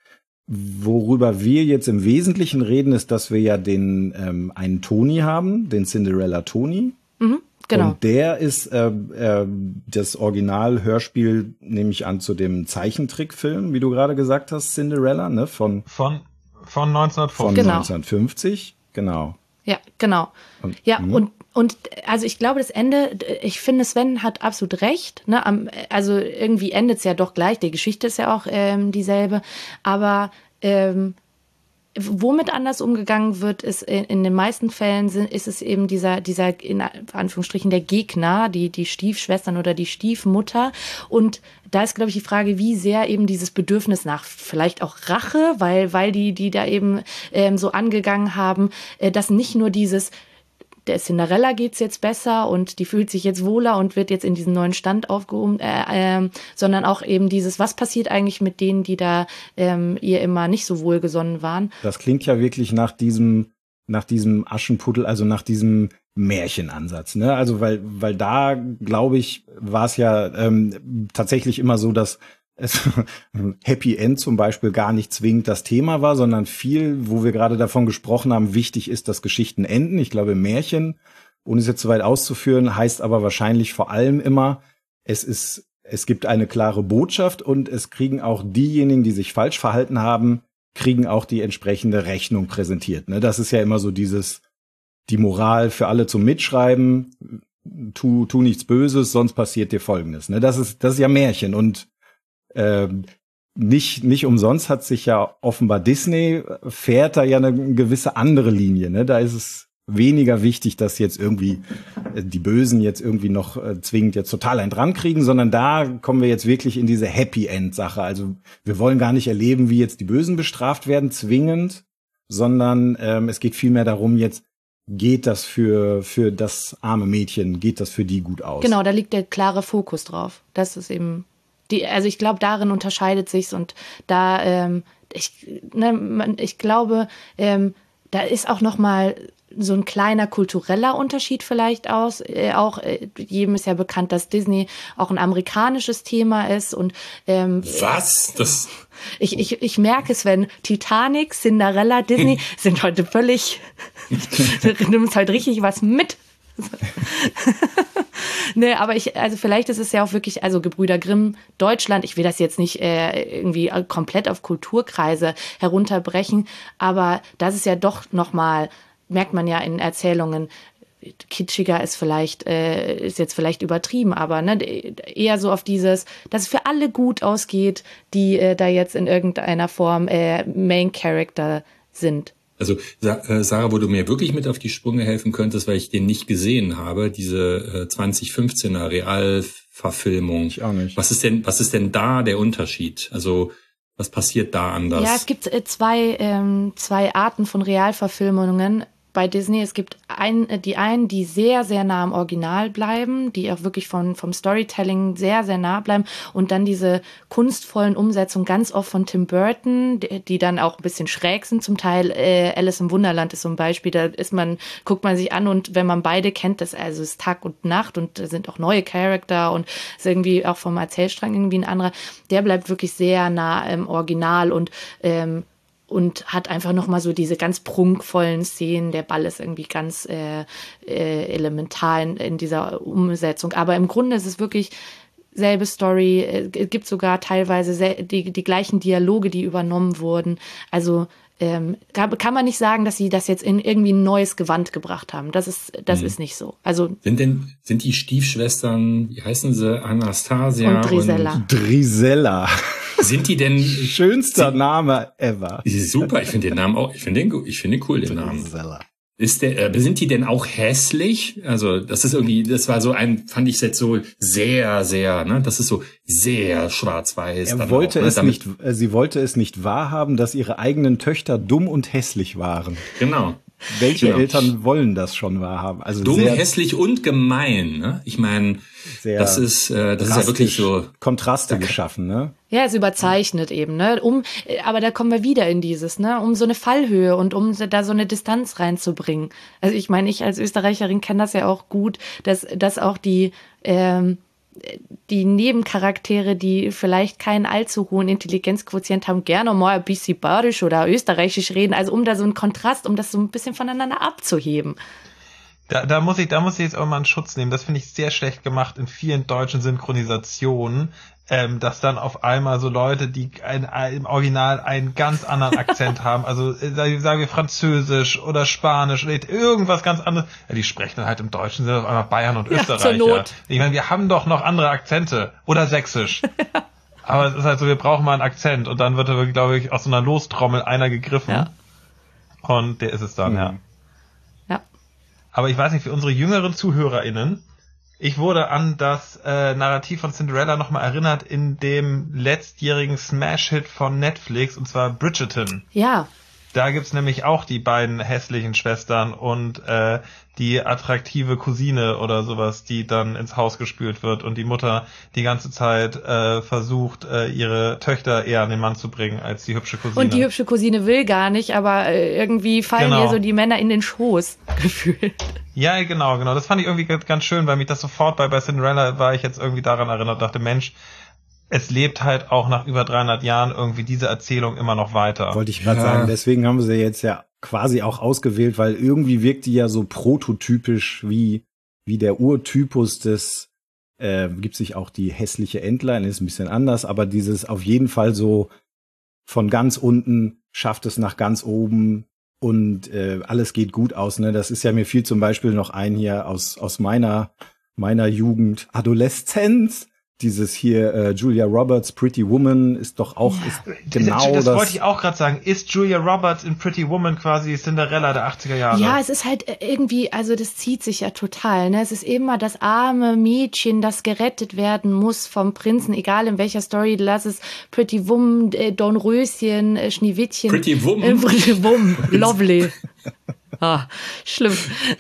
Worüber wir jetzt im Wesentlichen reden, ist, dass wir ja den ähm, einen Toni haben, den Cinderella Toni. Mhm, genau. Und der ist äh, äh, das Original-Hörspiel, nehme ich an, zu dem Zeichentrickfilm, wie du gerade gesagt hast, Cinderella, ne, von Von, von neunzehnhundertfünfzig. von Genau. neunzehnhundertfünfzig, genau. Ja, genau. Und, Ja, mh. und und also ich glaube, das Ende, ich finde, Sven hat absolut recht. Ne? Am, also irgendwie endet es ja doch gleich. Die Geschichte ist ja auch ähm, dieselbe. Aber ähm, womit anders umgegangen wird, ist in, in den meisten Fällen sind, ist es eben dieser, dieser in Anführungsstrichen der Gegner, die, die Stiefschwestern oder die Stiefmutter. Und da ist, glaube ich, die Frage, wie sehr eben dieses Bedürfnis nach vielleicht auch Rache, weil, weil die, die da eben ähm, so angegangen haben, äh, dass nicht nur dieses der Cinderella geht's jetzt besser und die fühlt sich jetzt wohler und wird jetzt in diesen neuen Stand aufgehoben, äh, äh, sondern auch eben dieses, was passiert eigentlich mit denen, die da ähm, ihr immer nicht so wohlgesonnen waren. Das klingt ja wirklich nach diesem, nach diesem Aschenputtel, also nach diesem Märchenansatz, ne? Also weil, weil da, glaube ich, war es ja ähm, tatsächlich immer so, dass es Happy End zum Beispiel gar nicht zwingend das Thema war, sondern viel, wo wir gerade davon gesprochen haben, wichtig ist, dass Geschichten enden. Ich glaube, Märchen, ohne es jetzt zu weit auszuführen, heißt aber wahrscheinlich vor allem immer, es ist, es gibt eine klare Botschaft und es kriegen auch diejenigen, die sich falsch verhalten haben, kriegen auch die entsprechende Rechnung präsentiert. Ne? Das ist ja immer so dieses, die Moral für alle zum Mitschreiben, tu, tu nichts Böses, sonst passiert dir Folgendes. Ne? Das ist, das ist ja Märchen und Ähm, nicht, nicht umsonst hat sich ja offenbar Disney, fährt da ja eine gewisse andere Linie, ne? Da ist es weniger wichtig, dass jetzt irgendwie die Bösen jetzt irgendwie noch äh, zwingend jetzt total einen dran kriegen, sondern da kommen wir jetzt wirklich in diese Happy-End-Sache. Also wir wollen gar nicht erleben, wie jetzt die Bösen bestraft werden, zwingend, sondern ähm, es geht vielmehr darum, jetzt geht das für, für das arme Mädchen, geht das für die gut aus? Genau, da liegt der klare Fokus drauf. Das ist eben Die, also ich glaube, darin unterscheidet sich's und da, ähm, ich, ne, man, ich glaube, ähm, da ist auch noch mal so ein kleiner kultureller Unterschied vielleicht aus. Äh, auch äh, jedem ist ja bekannt, dass Disney auch ein amerikanisches Thema ist und ähm, Was? Das ich, ich, ich merke es, wenn Titanic, Cinderella, Disney sind heute völlig, du nimmst heute richtig was mit. Ne, aber ich, also vielleicht ist es ja auch wirklich, also Gebrüder Grimm, Deutschland, ich will das jetzt nicht äh, irgendwie komplett auf Kulturkreise herunterbrechen, aber das ist ja doch nochmal, merkt man ja in Erzählungen, kitschiger ist vielleicht, äh, ist jetzt vielleicht übertrieben, aber ne, eher so auf dieses, dass es für alle gut ausgeht, die äh, da jetzt in irgendeiner Form äh, Main Character sind. Also Sarah, wo du mir wirklich mit auf die Sprünge helfen könntest, weil ich den nicht gesehen habe, diese äh, zwanzig fünfzehner Realverfilmung. Ich auch nicht. Was ist denn, was ist denn da der Unterschied? Also was passiert da anders? Ja, es gibt äh, zwei, ähm, zwei Arten von Realverfilmungen bei Disney. Es gibt ein, die einen, die sehr, sehr nah am Original bleiben, die auch wirklich von, vom Storytelling sehr, sehr nah bleiben und dann diese kunstvollen Umsetzungen ganz oft von Tim Burton, die, die dann auch ein bisschen schräg sind zum Teil. Äh, Alice im Wunderland ist so ein Beispiel, da ist man, guckt man sich an und wenn man beide kennt, das also ist Tag und Nacht und da sind auch neue Charakter und ist irgendwie auch vom Erzählstrang irgendwie ein anderer. Der bleibt wirklich sehr nah im Original und ähm, und hat einfach nochmal so diese ganz prunkvollen Szenen. Der Ball ist irgendwie ganz äh, äh, elementar in, in dieser Umsetzung. Aber im Grunde ist es wirklich selbe Story. Es gibt sogar teilweise sel- die, die gleichen Dialoge, die übernommen wurden. Also ähm, kann, kann man nicht sagen, dass sie das jetzt in irgendwie ein neues Gewand gebracht haben. Das ist, das mhm. ist nicht so. Also sind denn, sind die Stiefschwestern, wie heißen sie, Anastasia und Drisella? Und Drisella. Sind die denn schönster sind, Name ever? Super, ich finde den Namen auch, ich finde den, ich finde den cool, den Namen. Drisella. Ist der, äh, sind die denn auch hässlich? Also, das ist irgendwie, das war so ein, fand ich jetzt so sehr, sehr, ne, das ist so sehr schwarz-weiß. Er dann wollte auch, ne? es Damit, nicht, äh, sie wollte es nicht wahrhaben, dass ihre eigenen Töchter dumm und hässlich waren. Genau. Welche genau. Eltern wollen das schon wahrhaben? Also dumm, sehr, hässlich und gemein, ne? Ich meine, das ist, äh, das ist ja wirklich so Kontraste geschaffen, ne? Ja, es überzeichnet eben, ne? Um, aber da kommen wir wieder in dieses, ne? Um so eine Fallhöhe und um da so eine Distanz reinzubringen. Also ich meine, ich als Österreicherin kenne das ja auch gut, dass, dass auch die, ähm, die Nebencharaktere, die vielleicht keinen allzu hohen Intelligenzquotient haben, gerne mal ein bisschen bayerisch oder österreichisch reden, also um da so einen Kontrast, um das so ein bisschen voneinander abzuheben. Da, da muss ich, da muss ich jetzt auch mal einen Schutz nehmen. Das finde ich sehr schlecht gemacht in vielen deutschen Synchronisationen, ähm, dass dann auf einmal so Leute, die ein, ein, im Original einen ganz anderen Akzent haben, also äh, sagen wir Französisch oder Spanisch oder irgendwas ganz anderes, ja, die sprechen dann halt im Deutschen, sind auf einmal Bayern und Ja, Österreicher. zur Not. Ich meine, wir haben doch noch andere Akzente oder Sächsisch. Aber es ist halt so, wir brauchen mal einen Akzent und dann wird da wirklich, glaube ich, aus so einer Lostrommel einer gegriffen. Ja. Und der ist es dann, Mhm. ja. Ja. Aber ich weiß nicht, für unsere jüngeren ZuhörerInnen, ich wurde an das äh, Narrativ von Cinderella nochmal erinnert in dem letztjährigen Smash-Hit von Netflix, und zwar Bridgerton. Ja. Da gibt's nämlich auch die beiden hässlichen Schwestern und äh, die attraktive Cousine oder sowas, die dann ins Haus gespült wird und die Mutter die ganze Zeit äh, versucht, äh, ihre Töchter eher an den Mann zu bringen als die hübsche Cousine. Und die hübsche Cousine will gar nicht, aber äh, irgendwie fallen Genau. ihr so die Männer in den Schoß, gefühlt. Ja, genau, genau. Das fand ich irgendwie ganz, ganz schön, weil mich das sofort bei, bei Cinderella war ich jetzt irgendwie daran erinnert, dachte, Mensch, es lebt halt auch nach über dreihundert Jahren irgendwie diese Erzählung immer noch weiter. Wollte ich gerade Ja. sagen. Deswegen haben wir sie jetzt ja quasi auch ausgewählt, weil irgendwie wirkt die ja so prototypisch wie, wie der Urtypus des, äh, gibt sich auch die hässliche Entlein, ist ein bisschen anders, aber dieses auf jeden Fall so von ganz unten schafft es nach ganz oben und äh, alles geht gut aus. Ne? Das ist ja, mir fiel zum Beispiel noch ein hier aus, aus meiner, meiner Jugend, Adoleszenz. Dieses hier, äh, Julia Roberts, Pretty Woman, ist doch auch ist genau das. das. wollte ich auch gerade sagen. Ist Julia Roberts in Pretty Woman quasi Cinderella der achtziger Jahre? Ja, es ist halt irgendwie, also das zieht sich ja total, ne? Es ist immer das arme Mädchen, das gerettet werden muss vom Prinzen, egal in welcher Story, lass es Pretty Woman, äh, Dornröschen, äh, Schneewittchen. Pretty Woman? Äh, Pretty Woman, lovely. Ah, schlimm.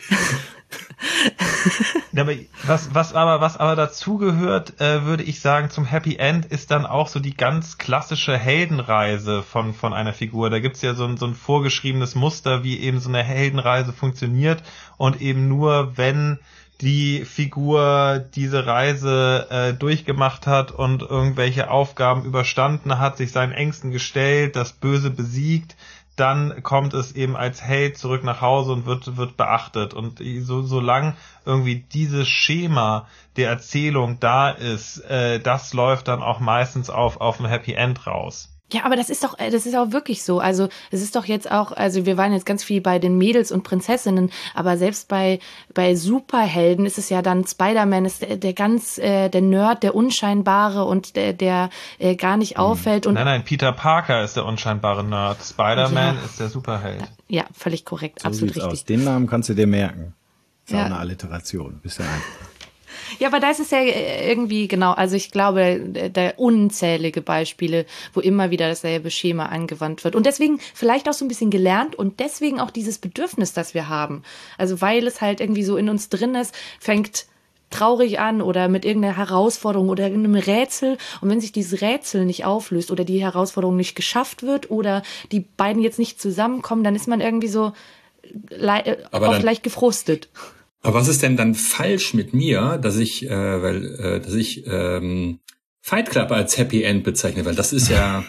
Ja, aber was, was aber, was aber dazugehört, äh, würde ich sagen, zum Happy End ist dann auch so die ganz klassische Heldenreise von, von einer Figur. Da gibt's ja so ein, so ein vorgeschriebenes Muster, wie eben so eine Heldenreise funktioniert, und eben nur, wenn die Figur diese Reise äh, durchgemacht hat und irgendwelche Aufgaben überstanden hat, sich seinen Ängsten gestellt, das Böse besiegt, dann kommt es eben als Held zurück nach Hause und wird wird beachtet. Und so solange irgendwie dieses Schema der Erzählung da ist, äh, das läuft dann auch meistens auf auf ein Happy End raus. Ja, aber das ist doch, das ist auch wirklich so. Also es ist doch jetzt auch, also wir waren jetzt ganz viel bei den Mädels und Prinzessinnen, aber selbst bei bei Superhelden ist es ja dann, Spider-Man ist der, der ganz, äh, der Nerd, der Unscheinbare und der, der äh, gar nicht auffällt. Und nein, nein, Peter Parker ist der unscheinbare Nerd. Spider-Man ja. ist der Superheld. Ja, völlig korrekt, so absolut sieht's richtig. Aus. Den Namen kannst du dir merken. Ist ja. auch eine Alliteration. Bist ja einfach. Ja, aber da ist es ja irgendwie, genau, also ich glaube, da unzählige Beispiele, wo immer wieder dasselbe Schema angewandt wird. Und deswegen vielleicht auch so ein bisschen gelernt und deswegen auch dieses Bedürfnis, das wir haben. Also weil es halt irgendwie so in uns drin ist, fängt traurig an oder mit irgendeiner Herausforderung oder irgendeinem Rätsel. Und wenn sich dieses Rätsel nicht auflöst oder die Herausforderung nicht geschafft wird oder die beiden jetzt nicht zusammenkommen, dann ist man irgendwie so le- oft leicht gefrustet. Aber was ist denn dann falsch mit mir, dass ich, äh, weil, äh, dass ich ähm, Fight Club als Happy End bezeichne? Weil das ist ja,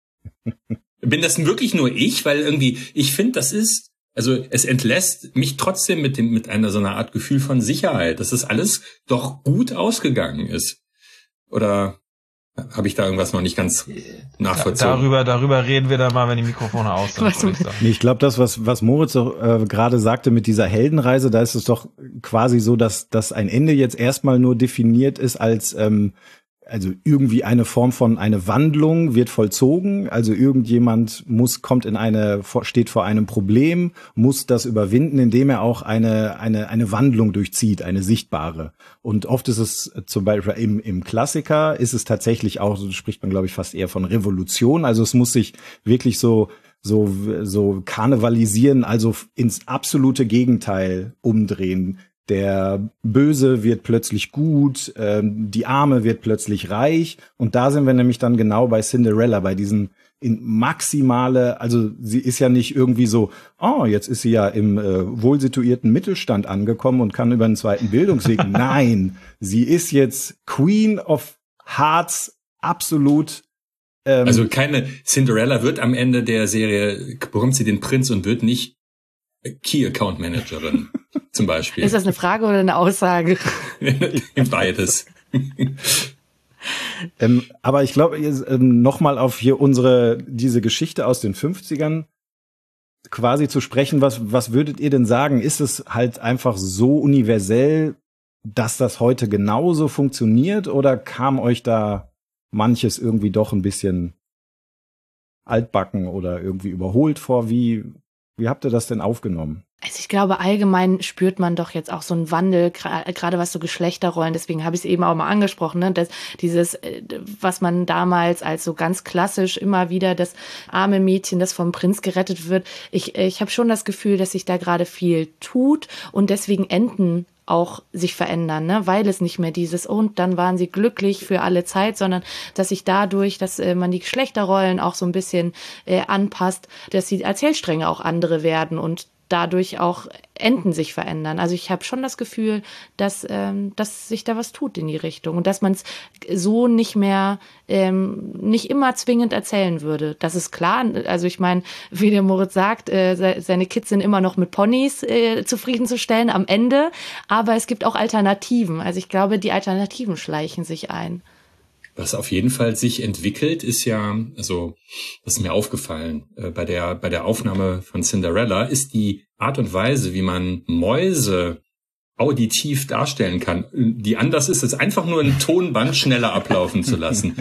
bin das wirklich nur ich? Weil irgendwie, ich finde, das ist, also es entlässt mich trotzdem mit dem mit einer so einer Art Gefühl von Sicherheit, dass das alles doch gut ausgegangen ist. Oder habe ich da irgendwas noch nicht ganz nachvollzogen? Darüber, darüber reden wir dann mal, wenn die Mikrofone aus sind. Was, ich nee, ich glaube, das, was, was Moritz äh, gerade sagte mit dieser Heldenreise, da ist es doch quasi so, dass, dass ein Ende jetzt erstmal nur definiert ist als ähm, also irgendwie eine Form von eine Wandlung wird vollzogen, also irgendjemand muss kommt in eine steht vor einem Problem, muss das überwinden, indem er auch eine eine eine Wandlung durchzieht, eine sichtbare. Und oft ist es zum Beispiel im im Klassiker ist es tatsächlich auch, so spricht man glaube ich fast eher von Revolution, also es muss sich wirklich so so so karnevalisieren, also ins absolute Gegenteil umdrehen. Der Böse wird plötzlich gut, ähm, die Arme wird plötzlich reich. Und da sind wir nämlich dann genau bei Cinderella, bei diesen in maximale, also sie ist ja nicht irgendwie so, oh, jetzt ist sie ja im äh, wohlsituierten Mittelstand angekommen und kann über einen zweiten Bildungsweg. Nein, sie ist jetzt Queen of Hearts, absolut. Ähm, also keine Cinderella wird am Ende der Serie, bekommt sie den Prinz und wird nicht Key Account Managerin zum Beispiel. Ist das eine Frage oder eine Aussage? Beides. ähm, aber ich glaube, ähm, nochmal auf hier unsere, diese Geschichte aus den fünfzigern quasi zu sprechen, was, was würdet ihr denn sagen? Ist es halt einfach so universell, dass das heute genauso funktioniert oder kam euch da manches irgendwie doch ein bisschen altbacken oder irgendwie überholt vor? Wie, Wie habt ihr das denn aufgenommen? Also ich glaube, allgemein spürt man doch jetzt auch so einen Wandel, gerade was so Geschlechterrollen, deswegen habe ich es eben auch mal angesprochen, ne, dass dieses, was man damals als so ganz klassisch immer wieder das arme Mädchen, das vom Prinz gerettet wird. Ich, ich habe schon das Gefühl, dass sich da gerade viel tut und deswegen enden auch sich verändern, ne? Weil es nicht mehr dieses und dann waren sie glücklich für alle Zeit, sondern dass sich dadurch, dass äh, man die Geschlechterrollen auch so ein bisschen äh, anpasst, dass die Erzählstränge auch andere werden und dadurch auch Enden sich verändern. Also ich habe schon das Gefühl, dass, ähm, dass sich da was tut in die Richtung und dass man es so nicht mehr, ähm, nicht immer zwingend erzählen würde. Das ist klar. Also ich meine, wie der Moritz sagt, äh, seine Kids sind immer noch mit Ponys äh, zufriedenzustellen am Ende, aber es gibt auch Alternativen. Also ich glaube, die Alternativen schleichen sich ein. Was auf jeden Fall sich entwickelt, ist ja, also das ist mir aufgefallen, äh, bei der bei der Aufnahme von Cinderella, ist die Art und Weise, wie man Mäuse auditiv darstellen kann, die anders ist, als einfach nur ein Tonband schneller ablaufen zu lassen.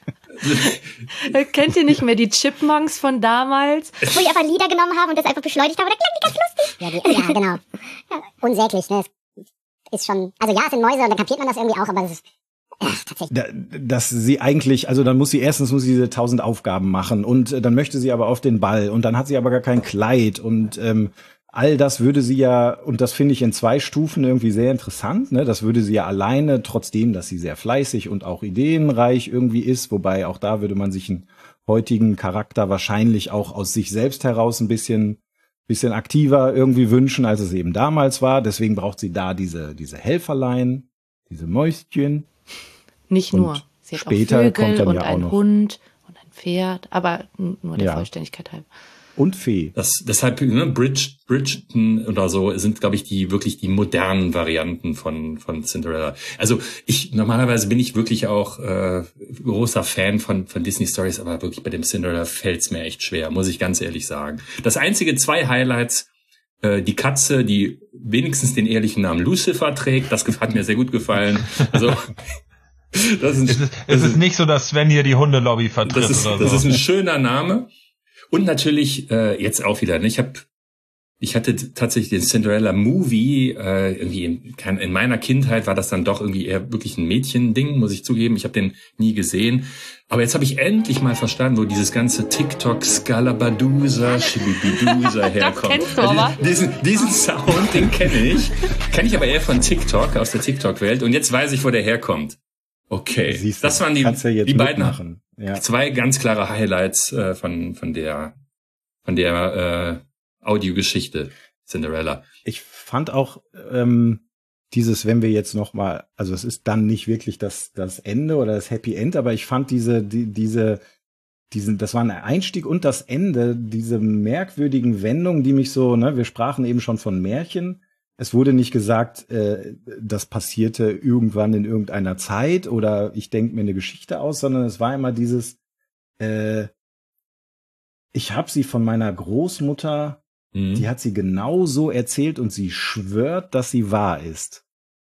Kennt ihr nicht mehr die Chipmunks von damals? Wo die einfach Lieder genommen haben und das einfach beschleunigt haben, und dann klang die ganz lustig. Ja, die, ja genau. Ja, unsäglich, ne? Ist schon, also ja, es sind Mäuse und dann kapiert man das irgendwie auch, aber das ist Ach, tatsächlich. Dass sie eigentlich, also dann muss sie erstens muss sie diese tausend Aufgaben machen und äh, dann möchte sie aber auf den Ball und dann hat sie aber gar kein Kleid und ähm, all das würde sie ja, und das finde ich in zwei Stufen irgendwie sehr interessant, ne? Das würde sie ja alleine, trotzdem, dass sie sehr fleißig und auch ideenreich irgendwie ist, wobei auch da würde man sich einen heutigen Charakter wahrscheinlich auch aus sich selbst heraus ein bisschen bisschen aktiver irgendwie wünschen, als es eben damals war. Deswegen braucht sie da diese diese Helferlein, diese Mäuschen. Nicht und nur. Sie hat später auch Vögel kommt dann und ja auch ein noch Hund und ein Pferd, aber nur der ja. Vollständigkeit halber. Und Fee. Das, deshalb, ne, Bridge, Bridgerton oder so sind, glaube ich, die wirklich die modernen Varianten von von Cinderella. Also ich normalerweise bin ich wirklich auch äh, großer Fan von von Disney Stories, aber wirklich bei dem Cinderella fällt's mir echt schwer, muss ich ganz ehrlich sagen. Das einzige zwei Highlights: äh, die Katze, die wenigstens den ehrlichen Namen Lucifer trägt, das hat mir sehr gut gefallen. Also das ist, es ist, es ist nicht so, dass Sven hier die Hundelobby vertritt. Das ist, oder das so. ist ein schöner Name. Und natürlich äh, jetzt auch wieder, ne? Ich habe, ich hatte tatsächlich den Cinderella Movie äh, irgendwie in, in meiner Kindheit war das dann doch irgendwie eher wirklich ein Mädchending, muss ich zugeben. Ich habe den nie gesehen. Aber jetzt habe ich endlich mal verstanden, wo dieses ganze TikTok Scalabadusa, Shibibidusa herkommt. Kennst du aber? Diesen, diesen Sound, den kenne ich. Kenne ich aber eher von TikTok, aus der TikTok-Welt. Und jetzt weiß ich, wo der herkommt. Okay, Siehst du, das waren die, kannst ja jetzt die beiden mitmachen. Ja. zwei ganz klare Highlights äh, von von der von der äh, Audiogeschichte Cinderella. Ich fand auch ähm, dieses, wenn wir jetzt noch mal, also es ist dann nicht wirklich das das Ende oder das Happy End, aber ich fand diese die, diese diesen, das war ein Einstieg und das Ende, diese merkwürdigen Wendungen, die mich so, ne, wir sprachen eben schon von Märchen. Es wurde nicht gesagt, äh, das passierte irgendwann in irgendeiner Zeit oder ich denke mir eine Geschichte aus, sondern es war immer dieses, äh, ich habe sie von meiner Großmutter, mhm. die hat sie genau so erzählt und sie schwört, dass sie wahr ist.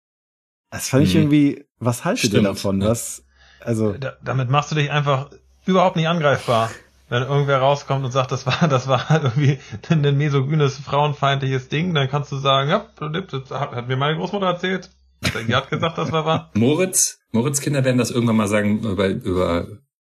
Das fand mhm. ich irgendwie, was haltet Stimmt. ihr davon? Was, also Da, damit machst du dich einfach überhaupt nicht angreifbar. Wenn irgendwer rauskommt und sagt, das war, das war irgendwie ein mesogynes, frauenfeindliches Ding, dann kannst du sagen, ja, das hat, hat mir meine Großmutter erzählt. Die hat gesagt, das war wahr. Moritz, Moritz Kinder werden das irgendwann mal sagen über, über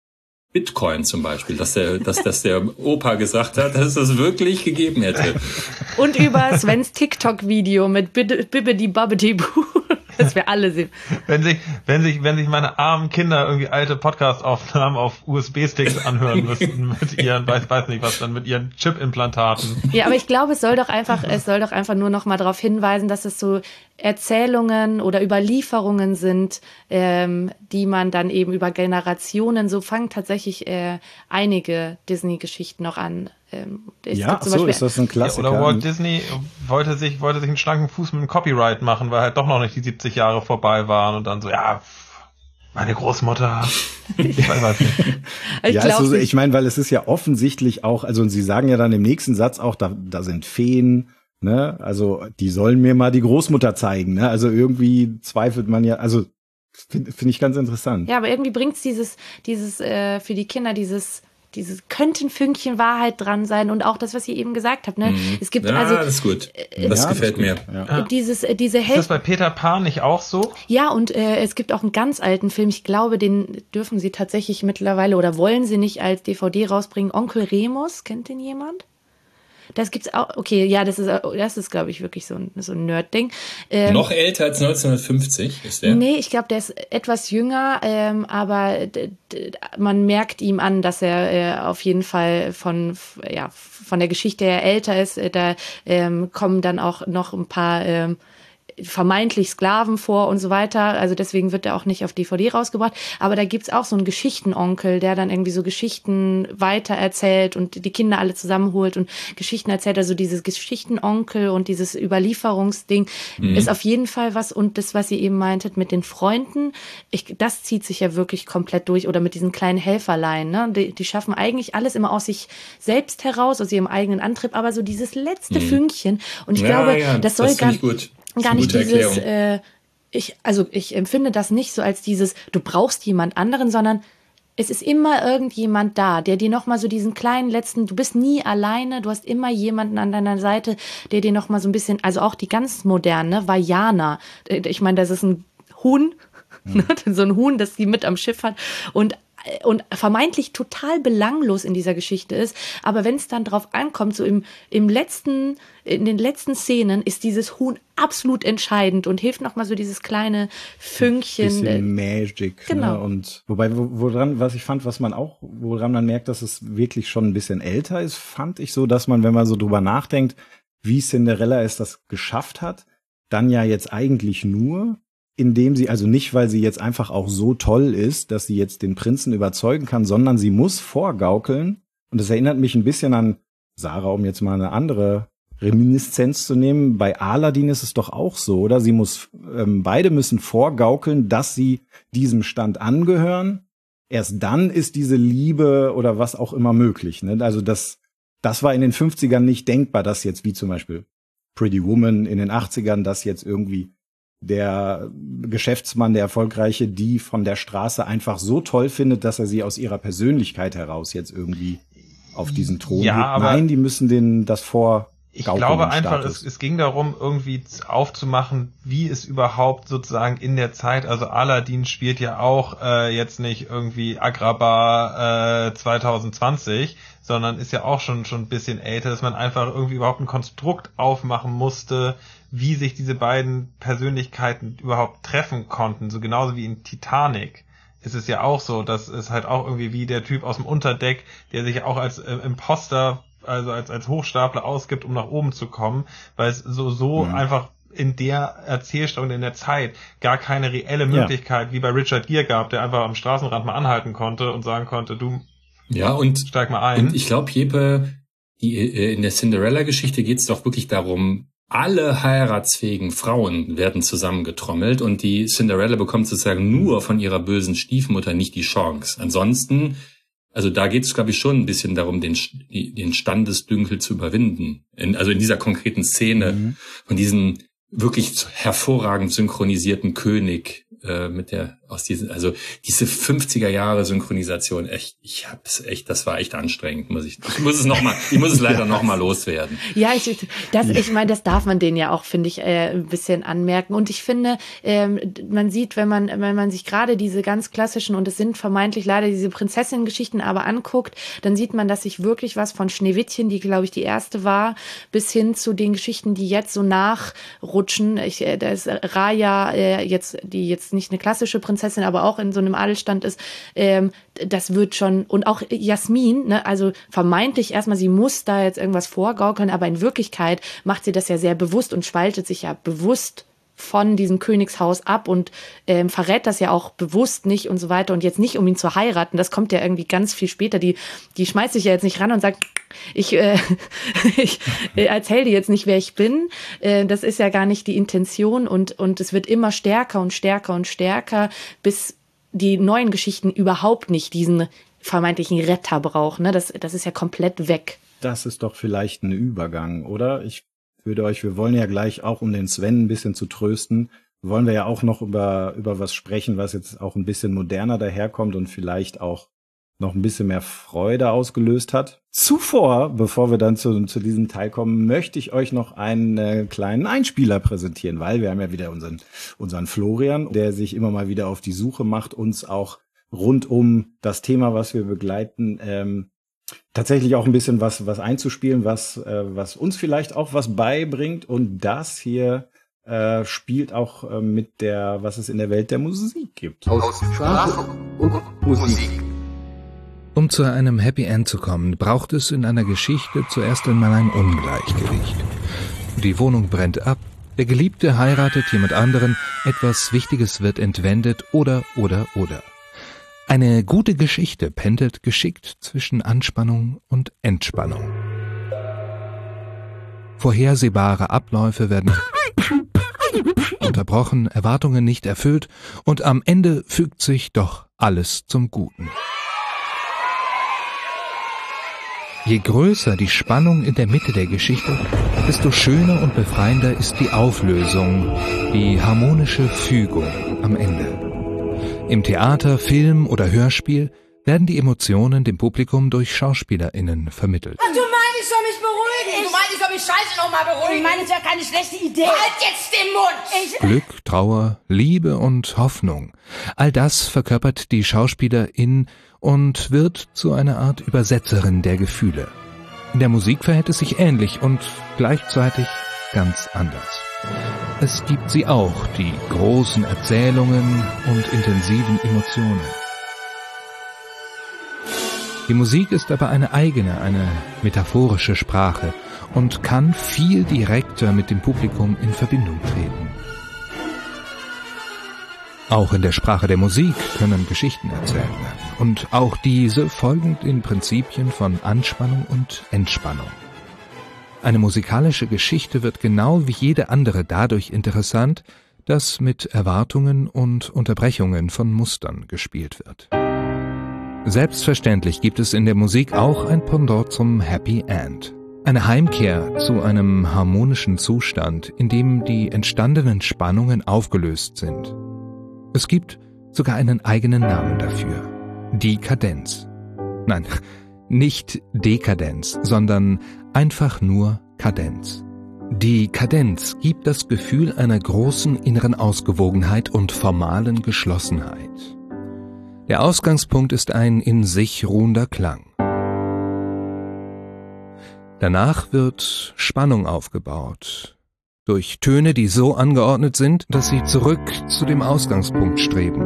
Bitcoin zum Beispiel, dass der, dass, dass der Opa gesagt hat, dass es das wirklich gegeben hätte. Und über Svens TikTok-Video mit Bibbidi Babbidi Boo. Das wir alle sehen. Wenn sich, wenn sich, wenn sich meine armen Kinder irgendwie alte Podcast-Aufnahmen auf U S B-Sticks anhören müssten mit ihren, weiß, weiß nicht was, dann mit ihren Chip-Implantaten. Ja, aber ich glaube, es soll doch einfach, es soll doch einfach nur noch mal darauf hinweisen, dass es so Erzählungen oder Überlieferungen sind, ähm, die man dann eben über Generationen, so fangen tatsächlich äh, einige Disney-Geschichten noch an. Ähm, ja, ach so, ist das ein Klassiker. Ja, oder Walt Disney wollte sich, wollte sich einen schlanken Fuß mit einem Copyright machen, weil halt doch noch nicht die siebzig Jahre vorbei waren und dann so, ja, meine Großmutter. Ich weiß nicht. Ich, ja, also, ich meine, weil es ist ja offensichtlich auch, also und sie sagen ja dann im nächsten Satz auch, da, da sind Feen, ne, also die sollen mir mal die Großmutter zeigen, ne, also irgendwie zweifelt man ja, also finde find ich ganz interessant. Ja, aber irgendwie bringt's dieses, dieses äh, für die Kinder dieses Dieses könnte ein Fünkchen Wahrheit dran sein und auch das, was ihr eben gesagt habt. Ne? Mhm. Es gibt ja, also das ist gut. Das ja, gefällt das mir. Ja. äh, dieses, äh, diese Ist Hel das bei Peter Pan nicht auch so? Ja, und äh, es gibt auch einen ganz alten Film. Ich glaube, den dürfen sie tatsächlich mittlerweile oder wollen sie nicht als D V D rausbringen. Onkel Remus, kennt den jemand? Das gibt's auch. Okay, ja, das ist, das ist, glaube ich, wirklich so ein, so ein Nerd-Ding. Ähm, Noch älter als neunzehnhundertfünfzig ist der? Nee, ich glaube, der ist etwas jünger, ähm, aber d- d- man merkt ihm an, dass er äh, auf jeden Fall von, ja, von der Geschichte her älter ist. Äh, Da ähm, kommen dann auch noch ein paar ähm, vermeintlich Sklaven vor und so weiter. Also deswegen wird er auch nicht auf D V D rausgebracht. Aber da gibt's auch so einen Geschichtenonkel, der dann irgendwie so Geschichten weiter erzählt und die Kinder alle zusammenholt und Geschichten erzählt. Also dieses Geschichtenonkel und dieses Überlieferungsding mhm. ist auf jeden Fall was. Und das, was ihr eben meintet mit den Freunden, ich, das zieht sich ja wirklich komplett durch. Oder mit diesen kleinen Helferlein. Ne? Die, die schaffen eigentlich alles immer aus sich selbst heraus, aus ihrem eigenen Antrieb. Aber so dieses letzte mhm. Fünkchen. Und ich ja, glaube, ja, das soll das gar ich gut. Gar nicht dieses, äh, ich, also ich empfinde das nicht so als dieses, du brauchst jemand anderen, sondern es ist immer irgendjemand da, der dir nochmal so diesen kleinen letzten, du bist nie alleine, du hast immer jemanden an deiner Seite, der dir nochmal so ein bisschen, also auch die ganz moderne, Vajana, ich meine, das ist ein Huhn, mhm. so ein Huhn, das die mit am Schiff hat und und vermeintlich total belanglos in dieser Geschichte ist, aber wenn es dann drauf ankommt, so im im letzten, in den letzten Szenen ist dieses Huhn absolut entscheidend und hilft nochmal so dieses kleine Fünkchen. Ein bisschen Magic. Genau. Ne? Und wobei, woran, was ich fand, was man auch, woran man merkt, dass es wirklich schon ein bisschen älter ist, fand ich so, dass man, wenn man so drüber nachdenkt, wie Cinderella es das geschafft hat, dann ja jetzt eigentlich nur indem sie, also nicht, weil sie jetzt einfach auch so toll ist, dass sie jetzt den Prinzen überzeugen kann, sondern sie muss vorgaukeln. Und das erinnert mich ein bisschen an Sarah, um jetzt mal eine andere Reminiszenz zu nehmen, bei Aladdin ist es doch auch so, oder? Sie muss, ähm, beide müssen vorgaukeln, dass sie diesem Stand angehören. Erst dann ist diese Liebe oder was auch immer möglich. Ne? Also das, das war in den fünfzigern nicht denkbar, dass jetzt wie zum Beispiel Pretty Woman in den achtzigern, dass jetzt irgendwie der Geschäftsmann, der Erfolgreiche, die von der Straße einfach so toll findet, dass er sie aus ihrer Persönlichkeit heraus jetzt irgendwie auf diesen Thron ja, hebt. aber Nein, die müssen den das vor. Ich glaube einfach, es, es ging darum, irgendwie aufzumachen, wie es überhaupt sozusagen in der Zeit, also Aladdin spielt ja auch äh, jetzt nicht irgendwie Agrabah äh, zwanzig zwanzig, sondern ist ja auch schon schon ein bisschen älter, dass man einfach irgendwie überhaupt ein Konstrukt aufmachen musste, wie sich diese beiden Persönlichkeiten überhaupt treffen konnten, so genauso wie in Titanic. Ist es ja auch so, dass es halt auch irgendwie wie der Typ aus dem Unterdeck, der sich auch als äh, Imposter, also als als Hochstapler ausgibt, um nach oben zu kommen, weil es so so mhm. einfach in der Erzählstellung, in der Zeit gar keine reelle Möglichkeit, ja. wie bei Richard Gere gab, der einfach am Straßenrand mal anhalten konnte und sagen konnte, du ja, und, steig mal ein. Und ich glaube, Jeppe, die, in der Cinderella-Geschichte geht es doch wirklich darum, alle heiratsfähigen Frauen werden zusammengetrommelt und die Cinderella bekommt sozusagen nur von ihrer bösen Stiefmutter nicht die Chance. Ansonsten, also da geht es, glaube ich, schon ein bisschen darum, den, den Standesdünkel zu überwinden. In, also in dieser konkreten Szene mhm. von diesem wirklich hervorragend synchronisierten König äh, mit der aus diesen, also diese fünfziger Jahre Synchronisation, echt, ich hab's echt, das war echt anstrengend, muss ich, ich muss es noch mal, ich muss es leider noch mal loswerden. Ja, ich, das, ich meine, das darf man denen ja auch, finde ich, äh, ein bisschen anmerken. Und ich finde, ähm, man sieht, wenn man, wenn man sich gerade diese ganz klassischen, und es sind vermeintlich leider diese Prinzessinnen-Geschichten aber anguckt, dann sieht man, dass sich wirklich was von Schneewittchen, die, glaube ich, die erste war, bis hin zu den Geschichten, die jetzt so nachrutschen. Ich, äh, da ist Raya, äh, jetzt, die jetzt nicht eine klassische Prinzessin, aber auch in so einem Adelstand ist, ähm, das wird schon, und auch Jasmin, ne, also vermeintlich erstmal, sie muss da jetzt irgendwas vorgaukeln, aber in Wirklichkeit macht sie das ja sehr bewusst und spaltet sich ja bewusst von diesem Königshaus ab und ähm, verrät das ja auch bewusst nicht und so weiter, und jetzt nicht, um ihn zu heiraten, das kommt ja irgendwie ganz viel später, die die schmeißt sich ja jetzt nicht ran und sagt, ich, äh, ich äh, erzähl dir jetzt nicht, wer ich bin, äh, das ist ja gar nicht die Intention, und und es wird immer stärker und stärker und stärker, bis die neuen Geschichten überhaupt nicht diesen vermeintlichen Retter brauchen, ne? Das, das ist ja komplett weg. Das ist doch vielleicht ein Übergang, oder? Ich würde euch, wir wollen ja gleich auch, um den Sven ein bisschen zu trösten, wollen wir ja auch noch über über was sprechen, was jetzt auch ein bisschen moderner daherkommt und vielleicht auch noch ein bisschen mehr Freude ausgelöst hat. Zuvor, bevor wir dann zu, zu diesem Teil kommen, möchte ich euch noch einen äh, kleinen Einspieler präsentieren, weil wir haben ja wieder unseren unseren Florian, der sich immer mal wieder auf die Suche macht, uns auch rund um das Thema, was wir begleiten, ähm, tatsächlich auch ein bisschen was was einzuspielen, was äh, was uns vielleicht auch was beibringt, und das hier äh, spielt auch äh, mit der, was es in der Welt der Musik gibt. Aus Sprache und Musik. Um zu einem Happy End zu kommen, braucht es in einer Geschichte zuerst einmal ein Ungleichgewicht. Die Wohnung brennt ab, der Geliebte heiratet jemand anderen, etwas Wichtiges wird entwendet oder oder oder. Eine gute Geschichte pendelt geschickt zwischen Anspannung und Entspannung. Vorhersehbare Abläufe werden unterbrochen, Erwartungen nicht erfüllt, und am Ende fügt sich doch alles zum Guten. Je größer die Spannung in der Mitte der Geschichte, desto schöner und befreiender ist die Auflösung, die harmonische Fügung am Ende. Im Theater, Film oder Hörspiel werden die Emotionen dem Publikum durch SchauspielerInnen vermittelt. Ach, du meinst, ich soll mich beruhigen? Du meinst, ich soll mich scheiße nochmal beruhigen? Ich meine, es wäre keine schlechte Idee. Halt jetzt den Mund! Ich Glück, Trauer, Liebe und Hoffnung. All das verkörpert die SchauspielerIn und wird zu einer Art Übersetzerin der Gefühle. In der Musik verhält es sich ähnlich und gleichzeitig ganz anders. Es gibt sie auch, die großen Erzählungen und intensiven Emotionen. Die Musik ist aber eine eigene, eine metaphorische Sprache und kann viel direkter mit dem Publikum in Verbindung treten. Auch in der Sprache der Musik können Geschichten erzählt werden. und auch diese folgen den Prinzipien von Anspannung und Entspannung. Eine musikalische Geschichte wird genau wie jede andere dadurch interessant, dass mit Erwartungen und Unterbrechungen von Mustern gespielt wird. Selbstverständlich gibt es in der Musik auch ein Pendant zum Happy End. Eine Heimkehr zu einem harmonischen Zustand, in dem die entstandenen Spannungen aufgelöst sind. Es gibt sogar einen eigenen Namen dafür. Die Kadenz. Nein, nicht Dekadenz, sondern einfach nur Kadenz. Die Kadenz gibt das Gefühl einer großen inneren Ausgewogenheit und formalen Geschlossenheit. Der Ausgangspunkt ist ein in sich ruhender Klang. Danach wird Spannung aufgebaut, durch Töne, die so angeordnet sind, dass sie zurück zu dem Ausgangspunkt streben.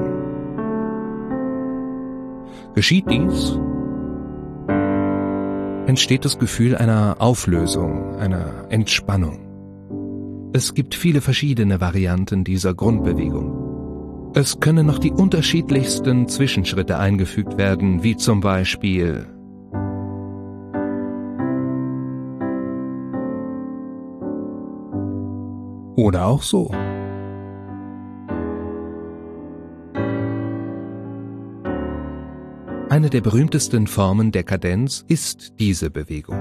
Geschieht dies, entsteht das Gefühl einer Auflösung, einer Entspannung. Es gibt viele verschiedene Varianten dieser Grundbewegung. Es können noch die unterschiedlichsten Zwischenschritte eingefügt werden, wie zum Beispiel oder auch so. Eine der berühmtesten Formen der Kadenz ist diese Bewegung.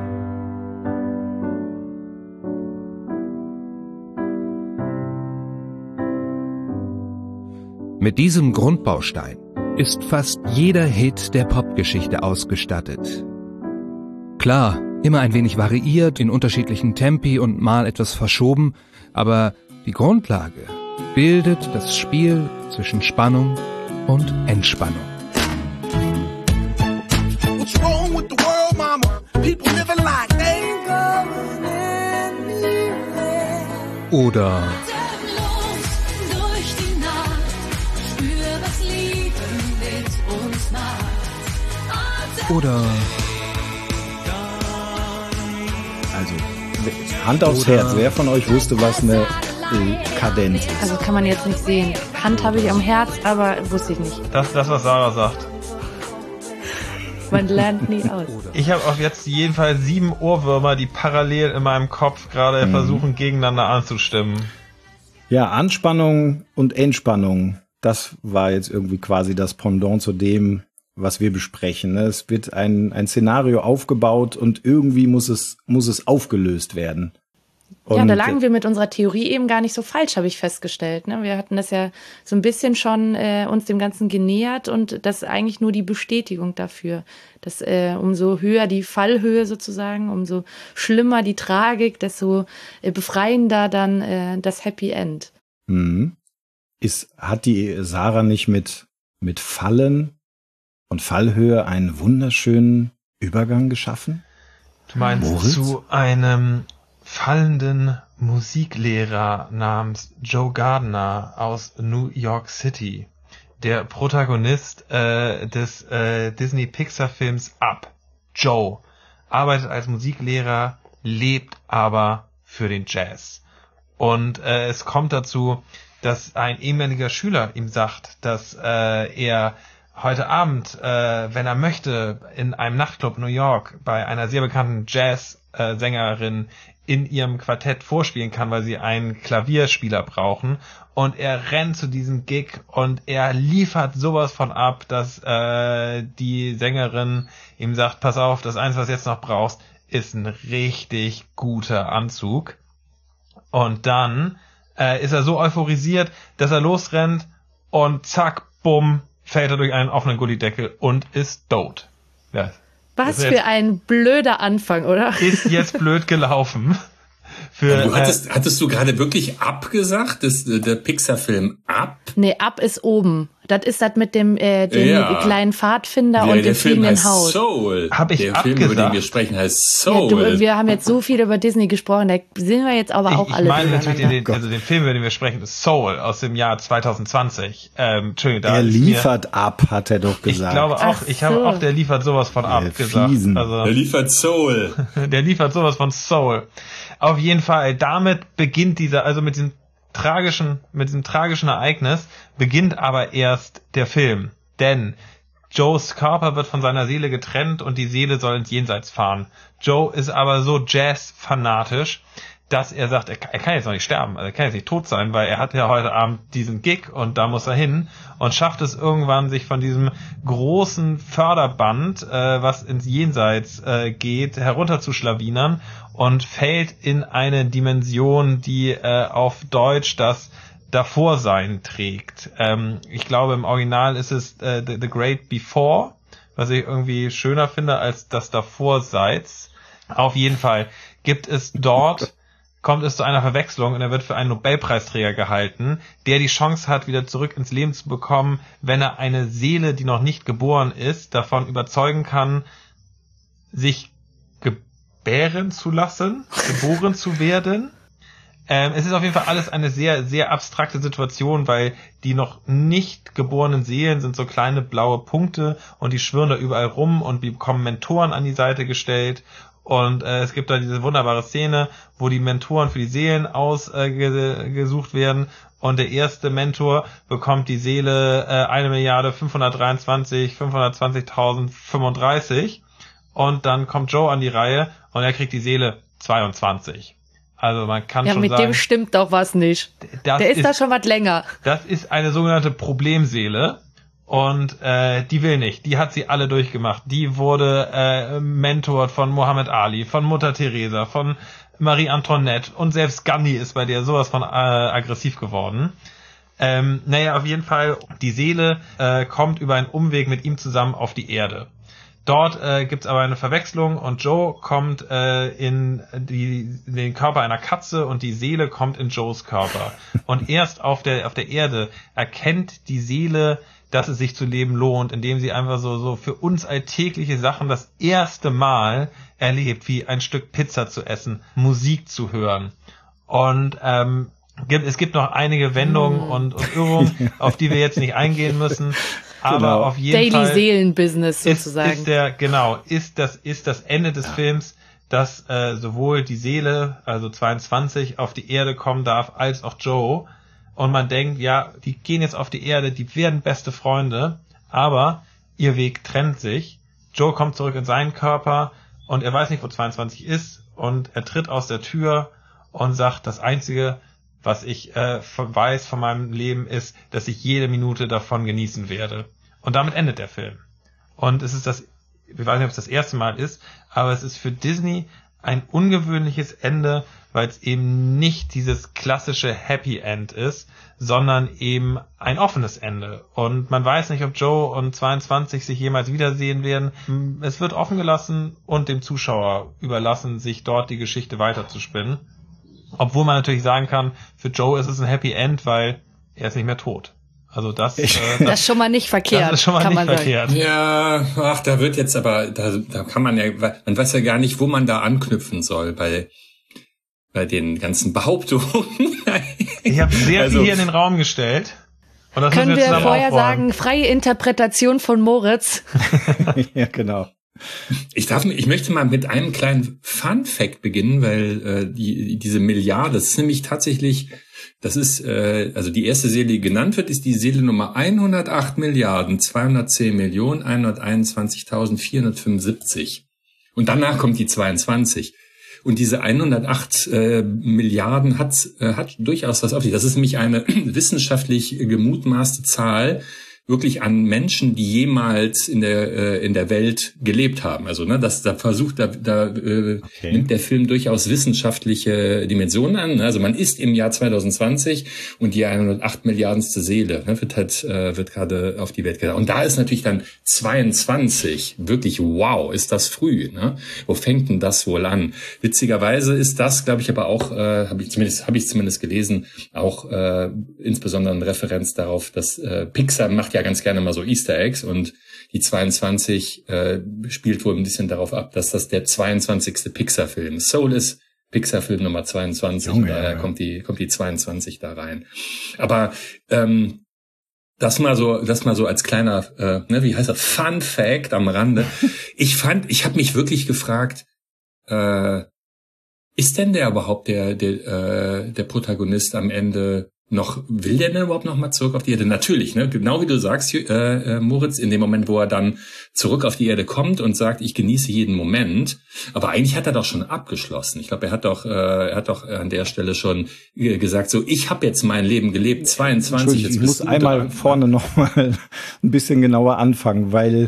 Mit diesem Grundbaustein ist fast jeder Hit der Popgeschichte ausgestattet. Klar, immer ein wenig variiert, in unterschiedlichen Tempi und mal etwas verschoben, aber die Grundlage bildet das Spiel zwischen Spannung und Entspannung. Oder Oder Also, Hand aufs Oder Herz, wer von euch wusste, was eine äh, Kadenz ist? Also kann man jetzt nicht sehen. Hand habe ich am Herz, aber wusste ich nicht. Das, das was Sarah sagt. Man lernt nie aus. Ich habe auf jetzt jedenfalls sieben Ohrwürmer, die parallel in meinem Kopf gerade mhm. versuchen, gegeneinander anzustimmen. Ja, Anspannung und Entspannung, das war jetzt irgendwie quasi das Pendant zu dem, was wir besprechen. Es wird ein, ein Szenario aufgebaut und irgendwie muss es, muss es aufgelöst werden. Und ja, da lagen wir mit unserer Theorie eben gar nicht so falsch, habe ich festgestellt. Ne? Wir hatten das ja so ein bisschen schon äh, uns dem Ganzen genähert und das ist eigentlich nur die Bestätigung dafür, dass äh, umso höher die Fallhöhe sozusagen, umso schlimmer die Tragik, desto äh, befreiender dann äh, das Happy End. Mhm. Ist, hat die Sarah nicht mit, mit Fallen und Fallhöhe einen wunderschönen Übergang geschaffen? Du meinst Moritz? Zu einem fallenden Musiklehrer namens Joe Gardner aus New York City. Der Protagonist äh, des äh, Disney-Pixar-Films Up, Joe, arbeitet als Musiklehrer, lebt aber für den Jazz. Und äh, es kommt dazu, dass ein ehemaliger Schüler ihm sagt, dass äh, er heute Abend, äh, wenn er möchte, in einem Nachtclub New York bei einer sehr bekannten Jazz-Sängerin in ihrem Quartett vorspielen kann, weil sie einen Klavierspieler brauchen. Und er rennt zu diesem Gig und er liefert sowas von ab, dass äh, die Sängerin ihm sagt, pass auf, das Einzige, was du jetzt noch brauchst, ist ein richtig guter Anzug. Und dann äh, ist er so euphorisiert, dass er losrennt und zack, bumm, fällt er durch einen offenen Gullideckel und ist tot. Ja. Was für ein blöder Anfang, oder? Ist jetzt blöd gelaufen. Für, du hattest, äh, hattest du gerade wirklich Up gesagt? Das, der Pixar-Film Up? Nee, Up ist oben. Das ist das mit dem, äh, dem ja. kleinen Pfadfinder ja, und dem fliegenden Haus. Soul. Hab ich der Up Film, gesagt? über den wir sprechen, heißt Soul. Ja, du, wir haben jetzt so viel über Disney gesprochen, da sind wir jetzt aber auch ich, alle ich meine natürlich durcheinander. den, also den Film, über den wir sprechen, ist Soul aus dem Jahr zwanzig zwanzig. Ähm, Entschuldigung, da er ist liefert mir, ab, hat er doch gesagt. Ich glaube auch, Ach ich so. habe auch, der liefert sowas von Up Der gesagt. Fiesen. Also, Der liefert Soul. der liefert sowas von Soul. Auf jeden Fall, damit beginnt dieser, also mit diesem tragischen, mit diesem tragischen Ereignis beginnt aber erst der Film. Denn Joes Körper wird von seiner Seele getrennt und die Seele soll ins Jenseits fahren. Joe ist aber so Jazz-fanatisch, dass er sagt, er, er kann jetzt noch nicht sterben, also er kann jetzt nicht tot sein, weil er hat ja heute Abend diesen Gig und da muss er hin und schafft es irgendwann, sich von diesem großen Förderband, äh, was ins Jenseits äh, geht, herunterzuschlawinern und fällt in eine Dimension, die äh, auf Deutsch das Davorsein trägt. Ähm, ich glaube, im Original ist es äh, the, the Great Before, was ich irgendwie schöner finde als das Davorseits. Auf jeden Fall gibt es dort kommt es zu einer Verwechslung und er wird für einen Nobelpreisträger gehalten, der die Chance hat, wieder zurück ins Leben zu bekommen, wenn er eine Seele, die noch nicht geboren ist, davon überzeugen kann, sich gebären zu lassen, geboren zu werden. Ähm, es ist auf jeden Fall alles eine sehr, sehr abstrakte Situation, weil die noch nicht geborenen Seelen sind so kleine blaue Punkte und die schwirren da überall rum und die bekommen Mentoren an die Seite gestellt. Und äh, es gibt da diese wunderbare Szene, wo die Mentoren für die Seelen ausgesucht äh, werden. Und der erste Mentor bekommt die Seele äh, eine Milliarde fünfhundertdreiundzwanzig fünfhundertzwanzigtausendfünfunddreißig. Und dann kommt Joe an die Reihe und er kriegt die Seele zweiundzwanzig. Also man kann ja, schon mit sagen... dem stimmt doch was nicht. Der ist, ist da schon was länger. Das ist eine sogenannte Problemseele. Und äh, die will nicht. Die hat sie alle durchgemacht. Die wurde äh, mentort von Muhammad Ali, von Mutter Teresa, von Marie Antoinette und selbst Gandhi ist bei der sowas von äh, aggressiv geworden. Ähm, naja, auf jeden Fall, die Seele äh, kommt über einen Umweg mit ihm zusammen auf die Erde. Dort äh, gibt's aber eine Verwechslung und Joe kommt äh, in, die, in den Körper einer Katze und die Seele kommt in Joes Körper. Und erst auf der, auf der Erde erkennt die Seele, dass es sich zu leben lohnt, indem sie einfach so, so für uns alltägliche Sachen das erste Mal erlebt, wie ein Stück Pizza zu essen, Musik zu hören. Und ähm, gibt, es gibt noch einige Wendungen und, und Irrungen, auf die wir jetzt nicht eingehen müssen. Aber genau. Auf jeden Daily Fall Seelenbusiness sozusagen. Ist, ist der, genau, ist das, ist das Ende des Films, dass äh, sowohl die Seele, also zweiundzwanzig, auf die Erde kommen darf, als auch Joe. Und man denkt, ja, die gehen jetzt auf die Erde, die werden beste Freunde, aber ihr Weg trennt sich. Joe kommt zurück in seinen Körper und er weiß nicht, wo zweiundzwanzig ist und er tritt aus der Tür und sagt, das Einzige, was ich äh, weiß von meinem Leben ist, dass ich jede Minute davon genießen werde. Und damit endet der Film. Und es ist das, ich weiß nicht, ob es das erste Mal ist, aber es ist für Disney ein ungewöhnliches Ende, weil es eben nicht dieses klassische Happy End ist, sondern eben ein offenes Ende. Und man weiß nicht, ob Joe und zweiundzwanzig sich jemals wiedersehen werden. Es wird offen gelassen und dem Zuschauer überlassen, sich dort die Geschichte weiterzuspinnen. Obwohl man natürlich sagen kann, für Joe ist es ein Happy End, weil er ist nicht mehr tot. Also das, äh, das, das ist schon mal nicht verkehrt. Das ist schon mal kann nicht man verkehrt. Sagen. Ja, ach, da wird jetzt aber, da, da kann man ja, man weiß ja gar nicht, wo man da anknüpfen soll bei, bei den ganzen Behauptungen. Ich habe sehr also, viel hier in den Raum gestellt. Und das können wir, wir vorher aufbauen. sagen, freie Interpretation von Moritz. Ja, genau. Ich darf, ich möchte mal mit einem kleinen Fun-Fact beginnen, weil äh, die diese Milliarde, das ist nämlich tatsächlich, das ist, äh, also die erste Seele, die genannt wird, ist die Seele Nummer hundertacht Milliarden zweihundertzehn Millionen einhunderteinundzwanzigtausendvierhundertfünfundsiebzig. Und danach kommt die zweiundzwanzig. Und diese hundertacht äh, Milliarden hat äh, hat durchaus was auf sich. Das ist nämlich eine wissenschaftlich gemutmaßte Zahl, wirklich an Menschen, die jemals in der äh, in der Welt gelebt haben. Also ne, das da versucht da da äh, okay. nimmt der Film durchaus wissenschaftliche Dimensionen an. Also man ist im Jahr zweitausendzwanzig und die hundertacht Milliardenste Seele ne, wird halt äh, wird gerade auf die Welt gebracht. Und da ist natürlich dann zweiundzwanzig wirklich wow, ist das früh. Ne? Wo fängt denn das wohl an? Witzigerweise ist das, glaube ich, aber auch äh, habe ich zumindest habe ich zumindest gelesen, auch äh, insbesondere eine Referenz darauf, dass äh, Pixar macht ja ganz gerne mal so Easter Eggs und die zweiundzwanzig äh, spielt wohl ein bisschen darauf ab, dass das der zweiundzwanzigste Pixar-Film ist. Soul ist Pixar-Film Nummer zweiundzwanzig, Junge, daher ja. kommt die kommt die zweiundzwanzig da rein. Aber ähm, das mal so, das mal so als kleiner, äh, ne, wie heißt das, Fun Fact am Rande. Ich fand, ich habe mich wirklich gefragt, äh, ist denn der überhaupt der der äh, der Protagonist am Ende noch, will der denn überhaupt noch mal zurück auf die Erde? Natürlich, ne? Genau wie du sagst, äh, äh, Moritz, in dem Moment, wo er dann zurück auf die Erde kommt und sagt, ich genieße jeden Moment. Aber eigentlich hat er doch schon abgeschlossen. Ich glaube, er hat doch, äh, er hat doch an der Stelle schon äh, gesagt, so, ich habe jetzt mein Leben gelebt, zweiundzwanzig. Jetzt ich muss einmal dran. vorne noch mal ein bisschen genauer anfangen, weil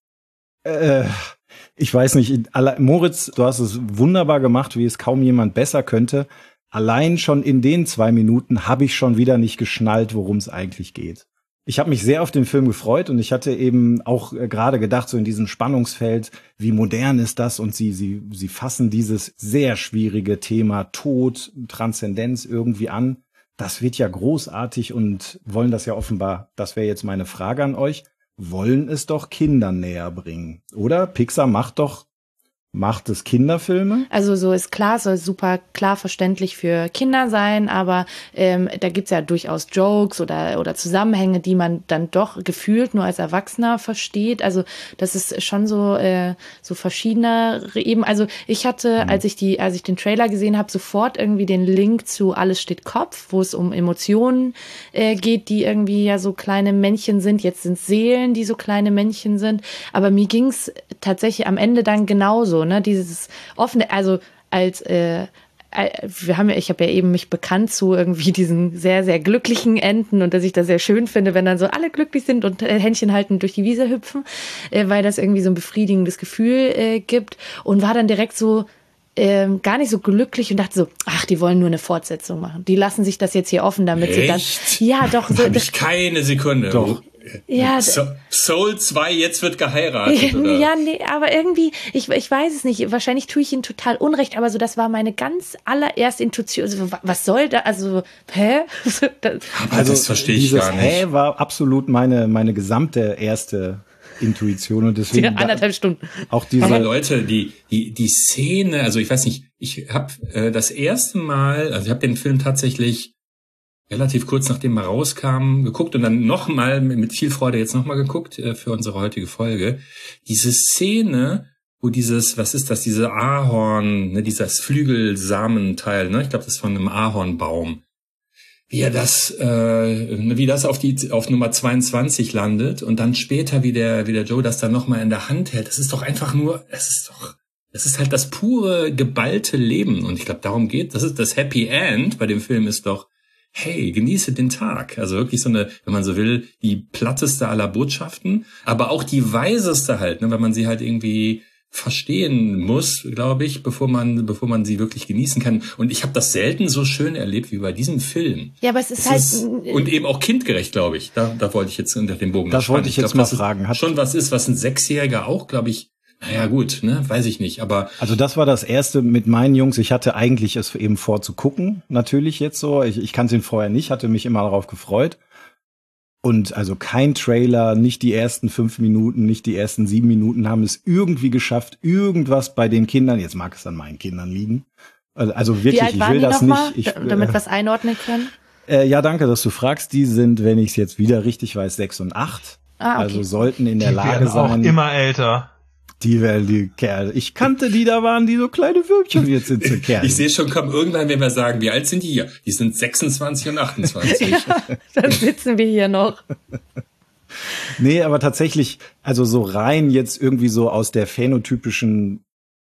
äh, ich weiß nicht, Moritz, du hast es wunderbar gemacht, wie es kaum jemand besser könnte. Allein schon in den zwei Minuten habe ich schon wieder nicht geschnallt, worum es eigentlich geht. Ich habe mich sehr auf den Film gefreut und ich hatte eben auch äh, gerade gedacht, so in diesem Spannungsfeld, wie modern ist das? Und sie, sie, sie fassen dieses sehr schwierige Thema Tod, Transzendenz irgendwie an. Das wird ja großartig und wollen das ja offenbar, das wäre jetzt meine Frage an euch, wollen es doch Kindern näher bringen, oder? Pixar macht doch Macht es Kinderfilme? Also so ist klar, soll super klar verständlich für Kinder sein, aber ähm, da gibt's ja durchaus Jokes oder oder Zusammenhänge, die man dann doch gefühlt nur als Erwachsener versteht. Also das ist schon so äh, so verschiedene eben. Also ich hatte, mhm. als ich die, als ich den Trailer gesehen habe, sofort irgendwie den Link zu Alles steht Kopf, wo es um Emotionen äh, geht, die irgendwie ja so kleine Männchen sind. Jetzt sind Seelen, die so kleine Männchen sind. Aber mir ging's tatsächlich am Ende dann genauso. Ne, dieses offene, also als äh, wir haben ja, ich habe ja eben mich bekannt zu irgendwie diesen sehr, sehr glücklichen Enden und dass ich das sehr schön finde, wenn dann so alle glücklich sind und äh, Händchen halten durch die Wiese hüpfen, äh, weil das irgendwie so ein befriedigendes Gefühl äh, gibt und war dann direkt so ähm, gar nicht so glücklich und dachte so, ach, die wollen nur eine Fortsetzung machen. Die lassen sich das jetzt hier offen, damit Echt? sie das, ja doch. So, hab ich keine Sekunde. Doch. Ja, so, Soul zwei, jetzt wird geheiratet, oder? Ja, nee, aber irgendwie, ich, ich weiß es nicht, wahrscheinlich tue ich ihnen total Unrecht, aber so, das war meine ganz allererste Intuition, also, was soll da, also, hä? das, also, das verstehe ich gar nicht. Hä war absolut meine, meine gesamte erste Intuition und deswegen. Ja, anderthalb Stunden. Auch diese. Aber Leute, die, die, die Szene, also ich weiß nicht, ich habe äh, das erste Mal, also ich habe den Film tatsächlich relativ kurz nachdem er rauskam, geguckt und dann nochmal mit viel Freude jetzt nochmal geguckt äh, für unsere heutige Folge. Diese Szene, wo dieses, was ist das, diese Ahorn, ne, dieses Flügelsamenteil, ne, ich glaube, das ist von einem Ahornbaum, wie er das, äh, wie das auf die auf Nummer zweiundzwanzig landet und dann später, wie der, wie der Joe das dann nochmal in der Hand hält. Das ist doch einfach nur, das ist doch, das ist halt das pure, geballte Leben und ich glaube, darum geht, das ist das Happy End bei dem Film ist doch, hey, genieße den Tag. Also wirklich so eine, wenn man so will, die platteste aller Botschaften, aber auch die weiseste halt, ne, wenn man sie halt irgendwie verstehen muss, glaube ich, bevor man bevor man sie wirklich genießen kann. Und ich habe das selten so schön erlebt wie bei diesem Film. Ja, aber es ist es halt ist, und eben auch kindgerecht, glaube ich. Da, da wollte ich jetzt unter dem Bogen. Das wollte ich jetzt glaub, mal fragen. Hat schon was ist, was ein Sechsjähriger auch, glaube ich. Naja, gut, ne, weiß ich nicht, aber. Also das war das erste mit meinen Jungs. Ich hatte eigentlich es eben vor zu gucken, natürlich jetzt so. Ich, ich kannte ihn vorher nicht, hatte mich immer darauf gefreut. Und also kein Trailer, nicht die ersten fünf Minuten, nicht die ersten sieben Minuten haben es irgendwie geschafft, irgendwas bei den Kindern, jetzt mag es an meinen Kindern liegen. Also, also wirklich, ich will das nicht. Ich, damit wir es einordnen können? Äh, ja, danke, dass du fragst. Die sind, wenn ich es jetzt wieder richtig weiß, sechs und acht. Ah, okay. Also sollten in der die Lage werden sein. Auch immer älter. Die werden die Kerle. Ich kannte die, da waren die so kleine Würmchen, jetzt sind sie Kerle. Ich sehe schon, komm, irgendwann werden wir sagen, wie alt sind die hier? Die sind sechsundzwanzig und achtundzwanzig. Ja, dann sitzen wir hier noch. Nee, aber tatsächlich, also so rein jetzt irgendwie so aus der phänotypischen,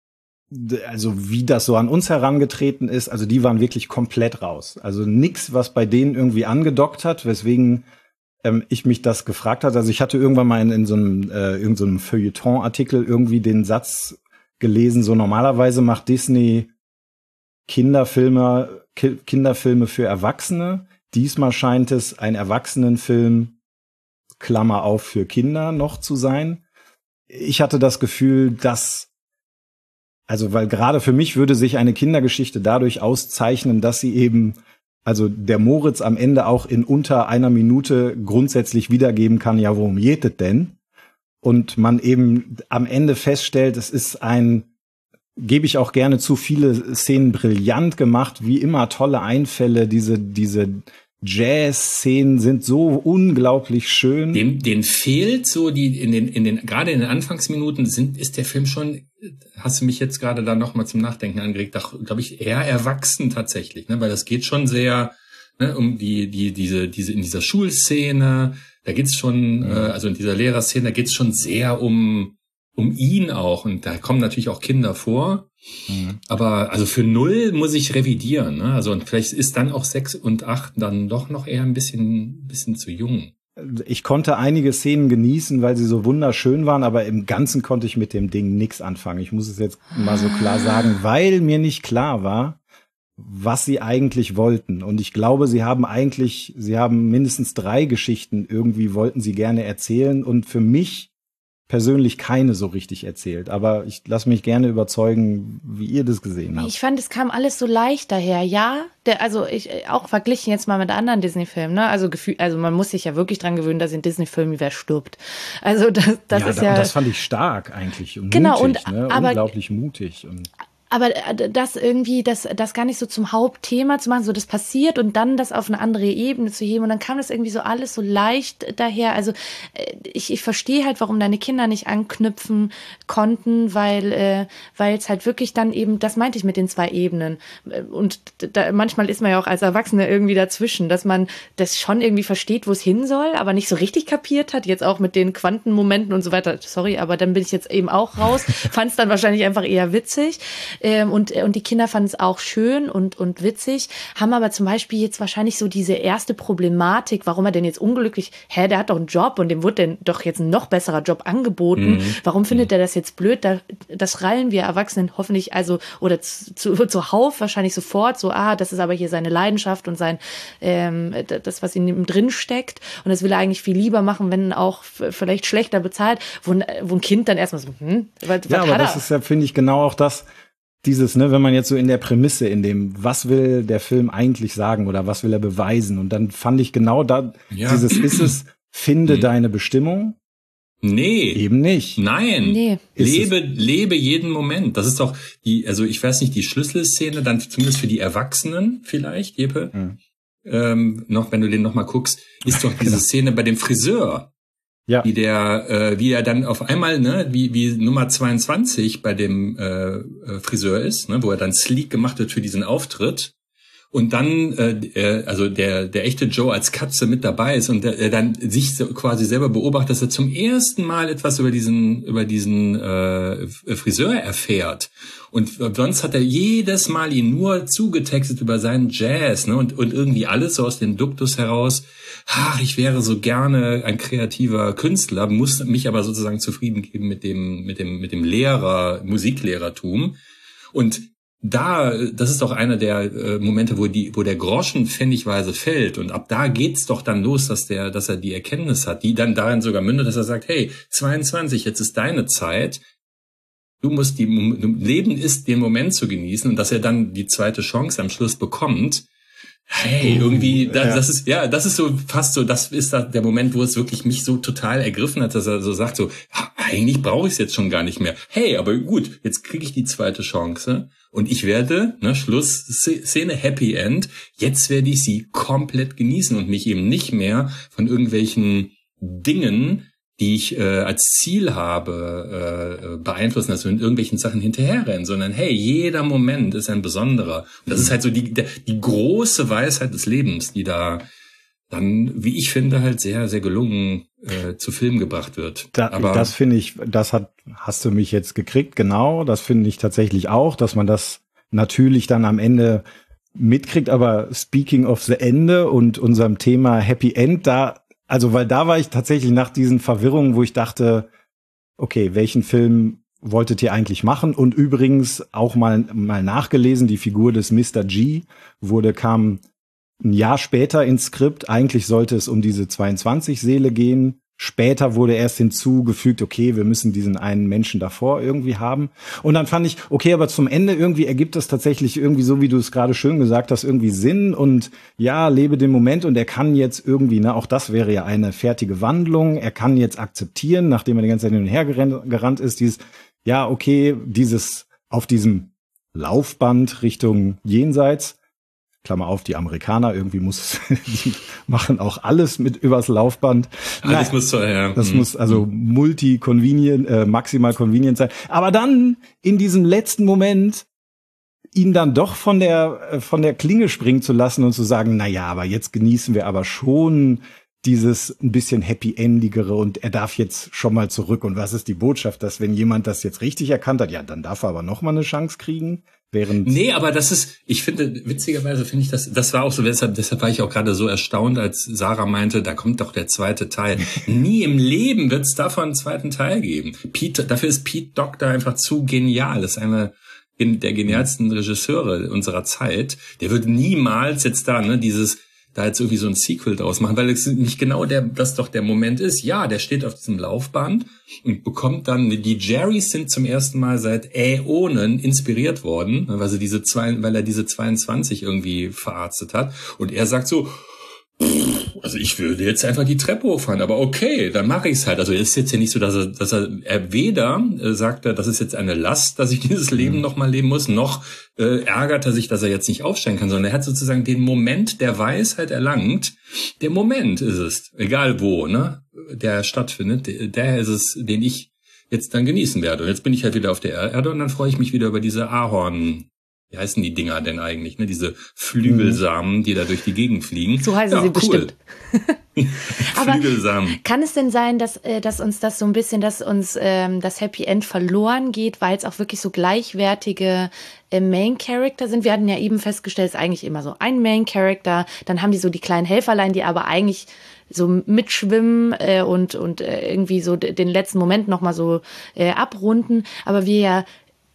also wie das so an uns herangetreten ist, also die waren wirklich komplett raus. Also nix, was bei denen irgendwie angedockt hat, weswegen ich mich das gefragt hatte. Also ich hatte irgendwann mal in, in so einem äh, irgend so einem Feuilleton-Artikel irgendwie den Satz gelesen, so normalerweise macht Disney Kinderfilme, Ki- Kinderfilme für Erwachsene. Diesmal scheint es ein Erwachsenenfilm, Klammer auf, für Kinder noch zu sein. Ich hatte das Gefühl, dass, also weil gerade für mich würde sich eine Kindergeschichte dadurch auszeichnen, dass sie eben also der Moritz am Ende auch in unter einer Minute grundsätzlich wiedergeben kann, ja, worum geht es denn? Und man eben am Ende feststellt, es ist ein, gebe ich auch gerne zu, viele Szenen brillant gemacht, wie immer tolle Einfälle, diese, diese Jazz-Szenen sind so unglaublich schön. Dem, den fehlt so die, in den, in den, gerade in den Anfangsminuten sind, ist der Film schon, hast du mich jetzt gerade da noch mal zum Nachdenken angeregt, glaube ich, eher erwachsen tatsächlich, ne, weil das geht schon sehr, ne, um die, die, diese, diese, in dieser Schulszene, da geht's schon, mhm. äh, also in dieser Lehrerszene, da geht's schon sehr um, um ihn auch. Und da kommen natürlich auch Kinder vor. Mhm. Aber also für null muss ich revidieren, ne? Also und vielleicht ist dann auch sechs und acht dann doch noch eher ein bisschen, bisschen zu jung. Ich konnte einige Szenen genießen, weil sie so wunderschön waren, aber im Ganzen konnte ich mit dem Ding nichts anfangen. Ich muss es jetzt mal so klar sagen, weil mir nicht klar war, was sie eigentlich wollten. Und ich glaube, sie haben eigentlich, sie haben mindestens drei Geschichten irgendwie wollten sie gerne erzählen und für mich persönlich keine so richtig erzählt. Aber ich lasse mich gerne überzeugen, wie ihr das gesehen habt. Ich fand, es kam alles so leicht daher. Ja, der, also ich auch verglichen jetzt mal mit anderen Disney-Filmen. Ne? Also Gefühl, also man muss sich ja wirklich dran gewöhnen, dass in Disney-Filmen wer stirbt. Also das, das ja, ist da, ja. Das fand ich stark eigentlich und genau, mutig, und, ne? aber, unglaublich mutig. Und Aber das irgendwie, das, das gar nicht so zum Hauptthema zu machen, so das passiert und dann das auf eine andere Ebene zu heben und dann kam das irgendwie so alles so leicht daher. Also ich, ich verstehe halt, warum deine Kinder nicht anknüpfen konnten, weil äh, weil es halt wirklich dann eben, das meinte ich mit den zwei Ebenen. Und da, manchmal ist man ja auch als Erwachsene irgendwie dazwischen, dass man das schon irgendwie versteht, wo es hin soll, aber nicht so richtig kapiert hat, jetzt auch mit den Quantenmomenten und so weiter. Sorry, aber dann bin ich jetzt eben auch raus. Fand es dann wahrscheinlich einfach eher witzig. Ähm, und, und die Kinder fanden es auch schön und, und witzig, haben aber zum Beispiel jetzt wahrscheinlich so diese erste Problematik, warum er denn jetzt unglücklich, hä, der hat doch einen Job und dem wurde denn doch jetzt ein noch besserer Job angeboten. Mhm. Warum findet er das jetzt blöd? Da, das rallen wir Erwachsenen hoffentlich, also, oder zu, zu, zuhauf wahrscheinlich sofort, so, ah, das ist aber hier seine Leidenschaft und sein, ähm, das, was in ihm drin steckt. Und das will er eigentlich viel lieber machen, wenn auch vielleicht schlechter bezahlt, wo, wo ein Kind dann erstmal so, hm, was, ja, was aber hat das er? ist ja, finde ich, genau auch das, dieses, ne, wenn man jetzt so in der Prämisse, in dem, was will der Film eigentlich sagen oder was will er beweisen? Und dann fand ich genau da, ja. dieses ist es, finde mhm. deine Bestimmung. Nee. Eben nicht. Nein. Nee. Lebe, lebe jeden Moment. Das ist doch die, also ich weiß nicht, die Schlüsselszene, dann zumindest für die Erwachsenen vielleicht, Jeppe, mhm. ähm, noch, wenn du den noch mal guckst, ist doch diese Szene bei dem Friseur. Ja. Wie der, äh, wie er dann auf einmal, ne, wie, wie Nummer zweiundzwanzig bei dem äh, Friseur ist, ne, wo er dann sleek gemacht wird für diesen Auftritt. Und dann, äh, also der der echte Joe als Katze mit dabei ist und der, der dann sich so quasi selber beobachtet, dass er zum ersten Mal etwas über diesen über diesen äh, Friseur erfährt. Und sonst hat er jedes Mal ihn nur zugetextet über seinen Jazz, ne, und und irgendwie alles so aus dem Duktus heraus. Ach, ich wäre so gerne ein kreativer Künstler, muss mich aber sozusagen zufrieden geben mit dem mit dem mit dem Lehrer Musiklehrertum. Und da, das ist doch einer der äh, Momente, wo die, wo der Groschen pfennigweise fällt und ab da geht's doch dann los, dass der, dass er die Erkenntnis hat, die dann darin sogar mündet, dass er sagt, hey, zweiundzwanzig, jetzt ist deine Zeit, du musst die, Leben ist, den Moment zu genießen und dass er dann die zweite Chance am Schluss bekommt. Hey, irgendwie, das, ja. das ist, ja, das ist so fast so, das ist da der Moment, wo es wirklich mich so total ergriffen hat, dass er so sagt so, eigentlich brauche ich es jetzt schon gar nicht mehr. Hey, aber gut, jetzt kriege ich die zweite Chance und ich werde, ne, Schlussszene, Happy End, jetzt werde ich sie komplett genießen und mich eben nicht mehr von irgendwelchen Dingen, die ich äh, als Ziel habe, äh, beeinflussen, dass wir in irgendwelchen Sachen hinterherrennen, sondern hey, jeder Moment ist ein besonderer. Und das ist halt so die, der, die große Weisheit des Lebens, die da dann, wie ich finde, halt sehr, sehr gelungen äh, zu Film gebracht wird. Da, Aber das finde ich, das hat, hast du mich jetzt gekriegt, genau, das finde ich tatsächlich auch, dass man das natürlich dann am Ende mitkriegt, aber speaking of the Ende und unserem Thema Happy End, da Also, weil da war ich tatsächlich nach diesen Verwirrungen, wo ich dachte, okay, welchen Film wolltet ihr eigentlich machen? Und übrigens auch mal, mal nachgelesen, die Figur des Mister G wurde, kam ein Jahr später ins Skript. Eigentlich sollte es um diese zweiundzwanzig-Seele gehen. Später wurde erst hinzugefügt, okay, wir müssen diesen einen Menschen davor irgendwie haben. Und dann fand ich, okay, aber zum Ende irgendwie ergibt das tatsächlich irgendwie so, wie du es gerade schön gesagt hast, irgendwie Sinn und ja, lebe den Moment und er kann jetzt irgendwie, ne, auch das wäre ja eine fertige Wandlung, er kann jetzt akzeptieren, nachdem er die ganze Zeit hin und her gerannt, gerannt ist, dieses, ja, okay, dieses auf diesem Laufband Richtung Jenseits, Klammer auf, die Amerikaner, irgendwie muss es, die machen auch alles mit übers Laufband. Alles muss so, ja. Das mhm. muss also multi-convenient, äh, maximal convenient sein. Aber dann, in diesem letzten Moment, ihn dann doch von der von der Klinge springen zu lassen und zu sagen, na ja, aber jetzt genießen wir aber schon dieses ein bisschen happy-endigere und er darf jetzt schon mal zurück. Und was ist die Botschaft, dass wenn jemand das jetzt richtig erkannt hat, ja, dann darf er aber noch mal eine Chance kriegen? Während nee, aber das ist, ich finde, witzigerweise finde ich das, das war auch so, deshalb, deshalb war ich auch gerade so erstaunt, als Sarah meinte, da kommt doch der zweite Teil. Nie im Leben wird es davon einen zweiten Teil geben. Pete, dafür ist Pete Docter einfach zu genial. Das ist einer der genialsten Regisseure unserer Zeit. Der wird niemals jetzt da, ne, dieses, da jetzt irgendwie so ein Sequel draus machen, weil es nicht genau der, das doch der Moment ist. Ja, der steht auf diesem Laufband und bekommt dann, die Jerrys sind zum ersten Mal seit Äonen inspiriert worden, weil sie diese zwei, weil er diese zweiundzwanzig irgendwie verarztet hat. Und er sagt so, also ich würde jetzt einfach die Treppe hochfahren, aber okay, dann mache ich es halt. Also es ist jetzt ja nicht so, dass er, dass er, er weder äh, sagt er, das ist jetzt eine Last, dass ich dieses Leben noch mal leben muss, noch äh, ärgert er sich, dass er jetzt nicht aufsteigen kann, sondern er hat sozusagen den Moment der Weisheit erlangt. Der Moment ist es, egal wo, ne, der stattfindet, der, der ist es, den ich jetzt dann genießen werde. Und jetzt bin ich halt wieder auf der Erde und dann freue ich mich wieder über diese Ahorn. Wie heißen die Dinger denn eigentlich, ne? Diese Flügelsamen, die da durch die Gegend fliegen. So heißen ja, sie cool. bestimmt. Aber Flügelsamen. kann es denn sein, dass, äh, dass uns das so ein bisschen, dass uns ähm, das Happy End verloren geht, weil es auch wirklich so gleichwertige äh, Main Character sind? Wir hatten ja eben festgestellt, es ist eigentlich immer so ein Main Character. Dann haben die so die kleinen Helferlein, die aber eigentlich so mitschwimmen äh, und und äh, irgendwie so d- den letzten Moment noch mal so äh, abrunden. Aber wir ja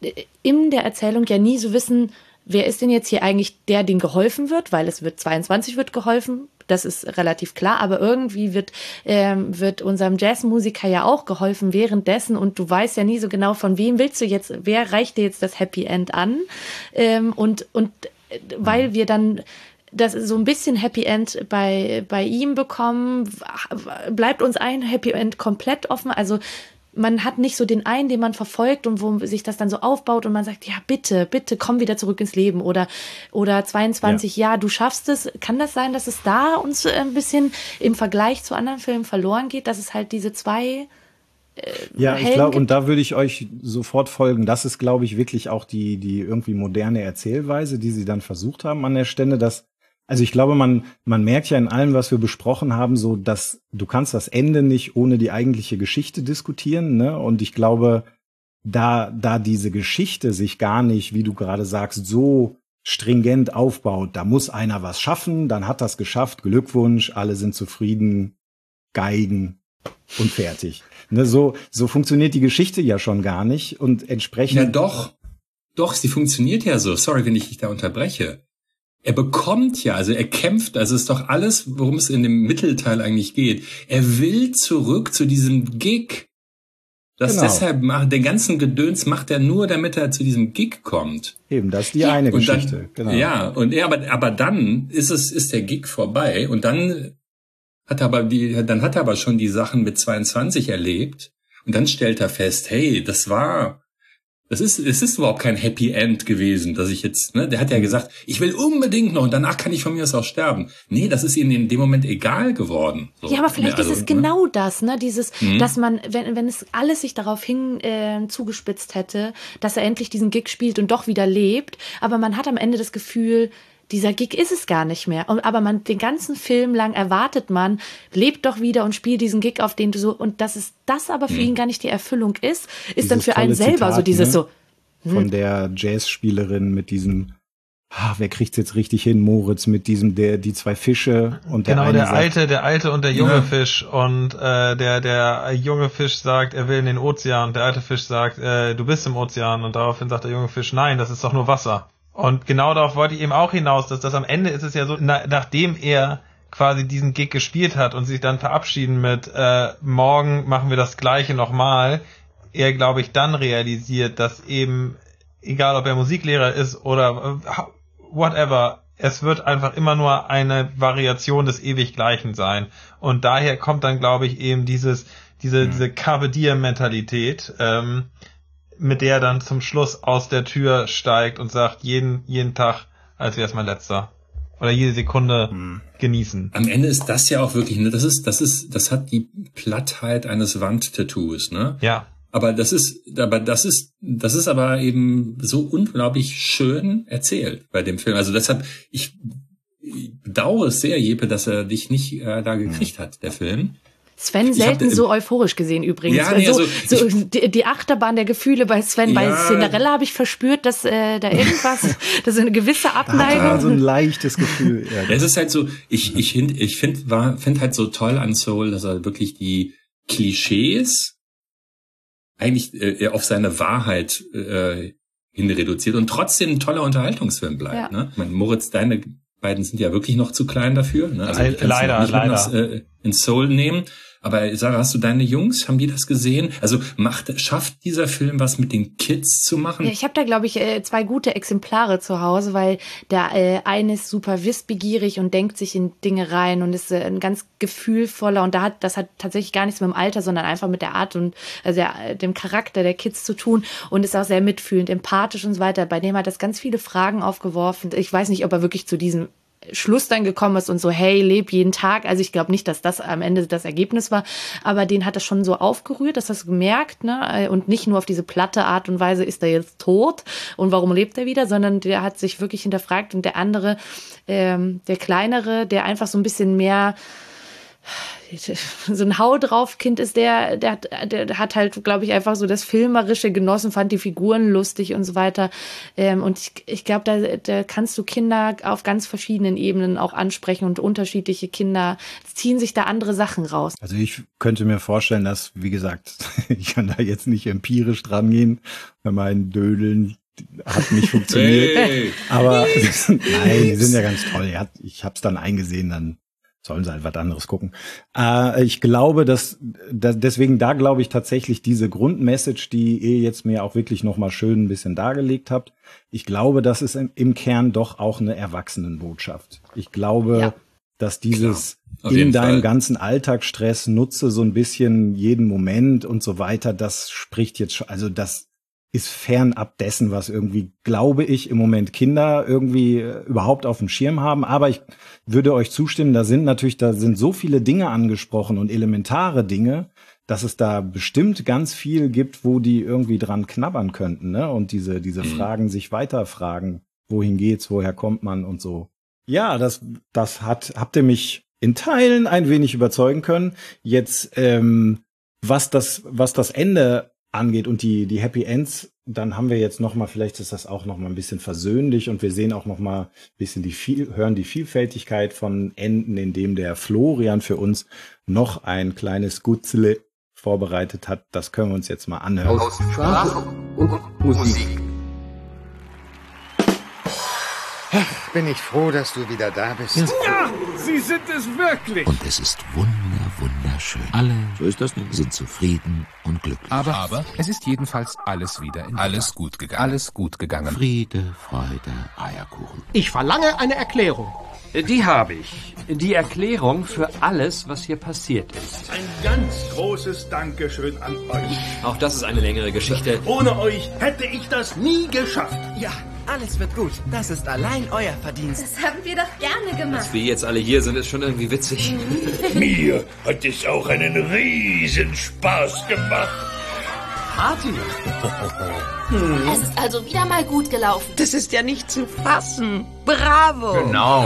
in der Erzählung ja nie so wissen, wer ist denn jetzt hier eigentlich der, dem geholfen wird, weil es wird zweiundzwanzig wird geholfen, das ist relativ klar, aber irgendwie wird ähm, wird unserem Jazzmusiker ja auch geholfen währenddessen und du weißt ja nie so genau, von wem willst du jetzt, wer reicht dir jetzt das Happy End an ähm, und und äh, weil wir dann das so ein bisschen Happy End bei bei ihm bekommen, bleibt uns ein Happy End komplett offen, also man hat nicht so den einen, den man verfolgt und wo sich das dann so aufbaut und man sagt, ja, bitte, bitte, komm wieder zurück ins Leben oder, oder zweiundzwanzig, ja. ja, du schaffst es. Kann das sein, dass es da uns ein bisschen im Vergleich zu anderen Filmen verloren geht, dass es halt diese zwei äh, Ja, ich glaube, und da würde ich euch sofort folgen. Das ist, glaube ich, wirklich auch die, die irgendwie moderne Erzählweise, die sie dann versucht haben an der Stelle, dass Also ich glaube, man man merkt ja in allem, was wir besprochen haben, so dass du kannst das Ende nicht ohne die eigentliche Geschichte diskutieren, ne? Und ich glaube, da da diese Geschichte sich gar nicht, wie du gerade sagst, so stringent aufbaut, da muss einer was schaffen, dann hat das geschafft, Glückwunsch, alle sind zufrieden, Geigen und fertig. Ne? So so funktioniert die Geschichte ja schon gar nicht und entsprechend. Ja doch, doch, sie funktioniert ja so. Sorry, wenn ich dich da unterbreche. Er bekommt ja, also er kämpft, also ist doch alles, worum es in dem Mittelteil eigentlich geht. Er will zurück zu diesem Gig. Das Genau. Deshalb macht, den ganzen Gedöns macht er nur, damit er zu diesem Gig kommt. Eben, das ist die eine Und Geschichte. Dann, genau. Ja, und er, aber, aber dann ist es, ist der Gig vorbei und dann hat er aber die, dann hat er aber schon die Sachen mit zweiundzwanzig erlebt und dann stellt er fest, hey, das war, Das ist, es ist überhaupt kein Happy End gewesen, dass ich jetzt, ne, der hat ja gesagt, ich will unbedingt noch und danach kann ich von mir aus auch sterben. Nee, das ist ihnen in dem Moment egal geworden. So. Ja, aber vielleicht also, ist es ne? genau das, ne, dieses, Mhm. dass man, wenn, wenn es alles sich darauf hin äh, zugespitzt hätte, dass er endlich diesen Gig spielt und doch wieder lebt, aber man hat am Ende das Gefühl, dieser Gig ist es gar nicht mehr. Und, aber man, den ganzen Film lang erwartet man, lebt doch wieder und spielt diesen Gig, auf den du so, und dass es das aber für Mhm. ihn gar nicht die Erfüllung ist, ist Dieses dann für einen tolle selber Zitat, so dieses ne? so, Von der Jazzspielerin mit diesem, ah, wer kriegt's jetzt richtig hin, Moritz, mit diesem, der, die zwei Fische und der Genau, eine der sagt, alte, der alte und der junge Ja. Fisch und äh, der der junge Fisch sagt, er will in den Ozean, der alte Fisch sagt, äh, du bist im Ozean und daraufhin sagt der junge Fisch, nein, das ist doch nur Wasser. Und genau darauf wollte ich eben auch hinaus, dass das am Ende ist es ja so, na, nachdem er quasi diesen Gig gespielt hat und sich dann verabschieden mit äh, morgen machen wir das Gleiche nochmal, er, glaube ich, dann realisiert, dass eben, egal ob er Musiklehrer ist oder äh, whatever, es wird einfach immer nur eine Variation des Ewiggleichen sein. Und daher kommt dann, glaube ich, eben dieses, diese, Mhm. diese Carpe Diem Mentalität, ähm, mit der er dann zum Schluss aus der Tür steigt und sagt, jeden, jeden Tag, als wäre es mein letzter. Oder jede Sekunde Mhm. genießen. Am Ende ist das ja auch wirklich, ne, das ist, das ist, das hat die Plattheit eines Wandtattoos, ne? Ja. Aber das ist, aber das ist, das ist aber eben so unglaublich schön erzählt bei dem Film. Also deshalb, ich, ich bedauere es sehr, Jeppe, dass er dich nicht äh, da gekriegt hat, der Film. Sven selten hab, so euphorisch gesehen übrigens. Ja, nee, so, also, so ich, die, die Achterbahn der Gefühle bei Sven. Ja, bei Cinderella habe ich verspürt, dass äh, da irgendwas, dass so eine gewisse Abneigung. Ah, so ein leichtes Gefühl. Ja, es ist halt so, ich ich finde ich finde war finde halt so toll an Soul, dass er wirklich die Klischees eigentlich äh, auf seine Wahrheit äh, hin reduziert und trotzdem ein toller Unterhaltungsfilm bleibt. Ja. Ne? Ich meine, Moritz, deine beiden sind ja wirklich noch zu klein dafür. Ne? Also ich leider, nicht leider. Das, äh, in Soul nehmen. Aber Sarah, hast du deine Jungs, haben die das gesehen? Also macht, schafft dieser Film was mit den Kids zu machen? Ja, ich habe da, glaube ich, zwei gute Exemplare zu Hause, weil der äh, eine ist super wissbegierig und denkt sich in Dinge rein und ist äh, ein ganz gefühlvoller und da hat das hat tatsächlich gar nichts mit dem Alter, sondern einfach mit der Art und also der, dem Charakter der Kids zu tun und ist auch sehr mitfühlend, empathisch und so weiter. Bei dem hat das ganz viele Fragen aufgeworfen. Ich weiß nicht, ob er wirklich zu diesem Schluss dann gekommen ist und so, hey, leb jeden Tag. Also ich glaube nicht, dass das am Ende das Ergebnis war, aber den hat das schon so aufgerührt, das hast du gemerkt, ne? Und nicht nur auf diese platte Art und Weise, ist er jetzt tot und warum lebt er wieder, sondern der hat sich wirklich hinterfragt und der andere, ähm, der kleinere, der einfach so ein bisschen mehr so ein Hau drauf Kind ist, der, der hat, der hat halt, glaube ich, einfach so das Filmerische genossen, fand die Figuren lustig und so weiter. Ähm, und ich, ich glaube, da, da kannst du Kinder auf ganz verschiedenen Ebenen auch ansprechen und unterschiedliche Kinder ziehen sich da andere Sachen raus. Also ich könnte mir vorstellen, dass, wie gesagt, ich kann da jetzt nicht empirisch dran gehen, bei meinen Dödeln hat nicht funktioniert. Hey. Aber nein, die sind ja ganz toll. Ich habe es dann eingesehen, dann sollen sie halt was anderes gucken. Äh, ich glaube, dass, dass deswegen da glaube ich tatsächlich diese Grundmessage, die ihr jetzt mir auch wirklich noch mal schön ein bisschen dargelegt habt. Ich glaube, das ist im, im Kern doch auch eine Erwachsenenbotschaft. Ich glaube, ja. dass dieses in deinem Fall. ganzen Alltagsstress nutze so ein bisschen jeden Moment und so weiter, das spricht jetzt schon, also das ist fernab dessen, was irgendwie, glaube ich, im Moment Kinder irgendwie äh, überhaupt auf dem Schirm haben. Aber ich würde euch zustimmen, da sind natürlich, da sind so viele Dinge angesprochen und elementare Dinge, dass es da bestimmt ganz viel gibt, wo die irgendwie dran knabbern könnten, ne? Und diese, diese mhm. Fragen sich weiterfragen, wohin geht's, woher kommt man und so. Ja, das, das hat, habt ihr mich in Teilen ein wenig überzeugen können. Jetzt, ähm, was das, was das Ende angeht und die die Happy Ends, dann haben wir jetzt noch mal, vielleicht ist das auch noch mal ein bisschen versöhnlich und wir sehen auch noch mal ein bisschen die viel hören die Vielfältigkeit von Enden, indem der Florian für uns noch ein kleines Gutzle vorbereitet hat. Das können wir uns jetzt mal anhören. Aus Sprache und Musik. Ach, bin ich froh, dass du wieder da bist. Ja, Sie sind es wirklich. Und es ist wunder, wunderschön. Alle, so ist das nicht, sind zufrieden und glücklich. Aber, aber es ist jedenfalls alles wieder in alles gut gegangen. Alles gut gegangen. Friede, Freude, Eierkuchen. Ich verlange eine Erklärung. Die habe ich. Die Erklärung für alles, was hier passiert ist. Ein ganz großes Dankeschön an euch. Auch das ist eine längere Geschichte. Ohne euch hätte ich das nie geschafft. Ja, alles wird gut. Das ist allein euer Verdienst. Das haben wir doch gerne gemacht. Dass wir jetzt alle hier sind, ist schon irgendwie witzig. Mir hat es auch einen Riesenspaß gemacht. Party. Es ist also wieder mal gut gelaufen. Das ist ja nicht zu fassen. Bravo. Genau.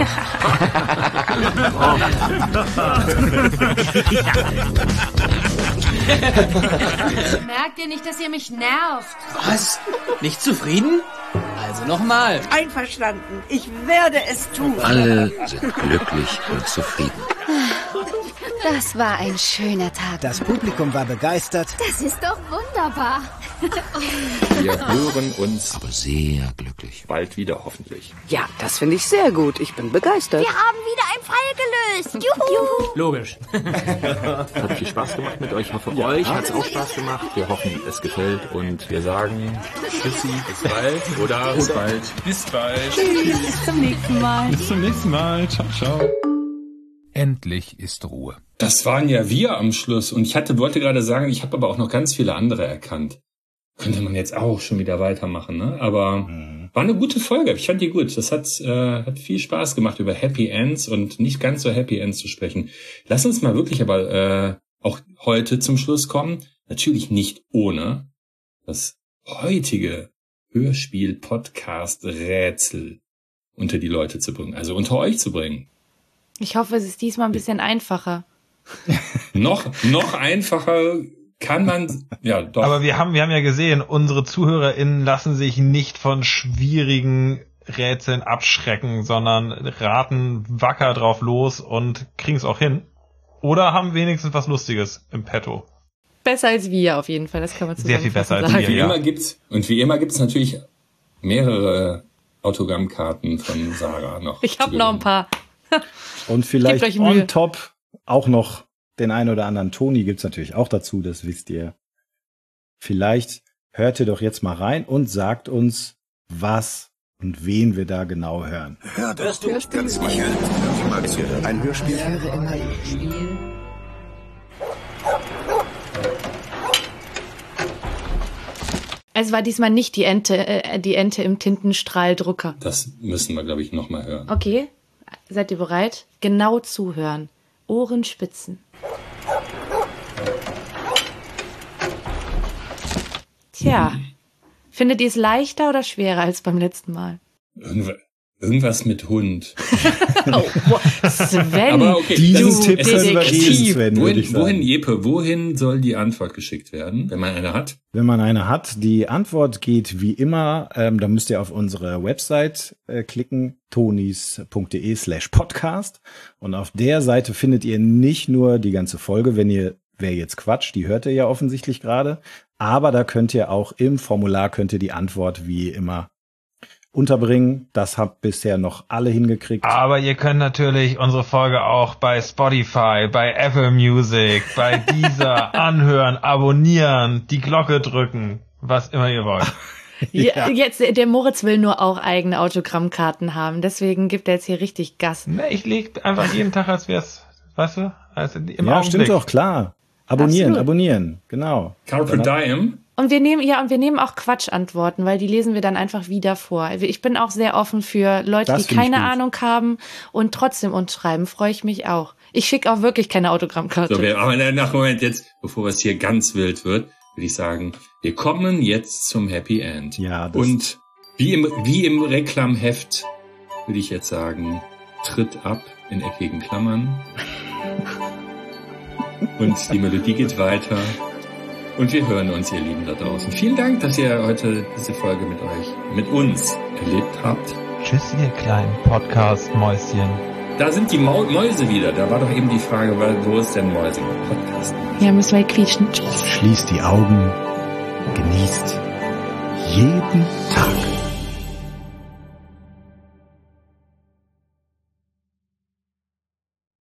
Merkt ihr nicht, dass ihr mich nervt? Was? Nicht zufrieden? Also nochmal. Einverstanden. Ich werde es tun. Alle sind glücklich und zufrieden. Das war ein schöner Tag. Das Publikum war begeistert. Das ist doch wunderbar. Wir hören uns aber sehr glücklich. Bald wieder, hoffentlich. Ja, das finde ich sehr gut. Ich bin begeistert. Wir haben wieder einen Fall gelöst. Juhu. Logisch. Hat viel Spaß gemacht mit euch. Ich hoffe, ja, euch hat es auch Spaß gemacht. Wir hoffen, es gefällt. Und wir sagen Tschüssi, bis bald. Oder bis bald. Bis bald. Tschüss, bis zum nächsten Mal. Bis zum nächsten Mal. Ciao, ciao. Endlich ist Ruhe. Das waren ja wir am Schluss. Und ich hatte, wollte gerade sagen, ich habe aber auch noch ganz viele andere erkannt. Könnte man jetzt auch schon wieder weitermachen, ne? Aber mhm. war eine gute Folge. Ich fand die gut. Das hat, äh, hat viel Spaß gemacht, über Happy Ends und nicht ganz so Happy Ends zu sprechen. Lass uns mal wirklich aber äh, auch heute zum Schluss kommen. natürlich nicht ohne das heutige Hörspiel-Podcast-Rätsel unter die Leute zu bringen, also unter euch zu bringen. Ich hoffe, es ist diesmal ein bisschen einfacher. noch, noch einfacher kann man, ja doch. Aber wir haben, wir haben ja gesehen, unsere ZuhörerInnen lassen sich nicht von schwierigen Rätseln abschrecken, sondern raten wacker drauf los und kriegen es auch hin. Oder haben wenigstens was Lustiges im Petto. Besser als wir auf jeden Fall, das kann man sehr viel besser als sagen. wir. Wie immer gibt's, und wie immer gibt's natürlich mehrere Autogrammkarten von Sarah noch. Ich habe noch ein paar. Und vielleicht on top auch noch den einen oder anderen Toni gibt's natürlich auch dazu, das wisst ihr. Vielleicht hört ihr doch jetzt mal rein und sagt uns, was und wen wir da genau hören. Hör das du ganz sicher. Ein Hörspiel. Ich höre immer Hörspiel. Es war diesmal nicht die Ente, äh, die Ente im Tintenstrahldrucker. Das müssen wir, glaube ich, noch mal hören. Okay, seid ihr bereit? Genau zuhören. Ohren spitzen. Tja, hm. Findet ihr es leichter oder schwerer als beim letzten Mal? Irgendwas, irgendwas mit Hund. Oh, boah, Sven, aber okay, diesen Tipp können wir geben, Sven, würde ich sagen. Wohin, Jeppe, wohin soll die Antwort geschickt werden, wenn man eine hat? Wenn man eine hat, die Antwort geht wie immer, ähm, da müsst ihr auf unsere Website äh, klicken, tonis.de slash podcast. Und auf der Seite findet ihr nicht nur die ganze Folge, wenn ihr, wer jetzt Quatsch, die hört ihr ja offensichtlich gerade, aber da könnt ihr auch im Formular könnt ihr die Antwort wie immer unterbringen. Das habt bisher noch alle hingekriegt. Aber ihr könnt natürlich unsere Folge auch bei Spotify, bei Apple Music, bei Deezer anhören, abonnieren, die Glocke drücken, was immer ihr wollt. Ja. Jetzt, der Moritz will nur auch eigene Autogrammkarten haben, deswegen gibt er jetzt hier richtig Gas. Ne, ich leg einfach jeden Tag, als wär's, weißt du, also im ja, Augenblick. Stimmt doch, klar. Abonnieren, Absolut. abonnieren, genau. Carpe Diem. Und wir nehmen, ja, und wir nehmen auch Quatschantworten, weil die lesen wir dann einfach wieder vor. Ich bin auch sehr offen für Leute, Das die find ich keine gut. Ahnung haben und trotzdem uns schreiben, freue ich mich auch. Ich schicke auch wirklich keine Autogrammkarte. So, wir, aber nach Moment jetzt, bevor es hier ganz wild wird, würde ich sagen, wir kommen jetzt zum Happy End. Ja, das und wie im, wie im Reklamheft würde ich jetzt sagen, tritt ab in eckigen Klammern. Und die Melodie geht weiter. Und wir hören uns, ihr Lieben da draußen. Vielen Dank, dass ihr heute diese Folge mit euch, mit uns erlebt habt. Tschüss, ihr kleinen Podcast-Mäuschen. Da sind die Mau- Mäuse wieder. Da war doch eben die Frage, wo ist denn Mäuse? Podcast. Ja, müssen wir quietschen. Schließt die Augen, genießt jeden Tag.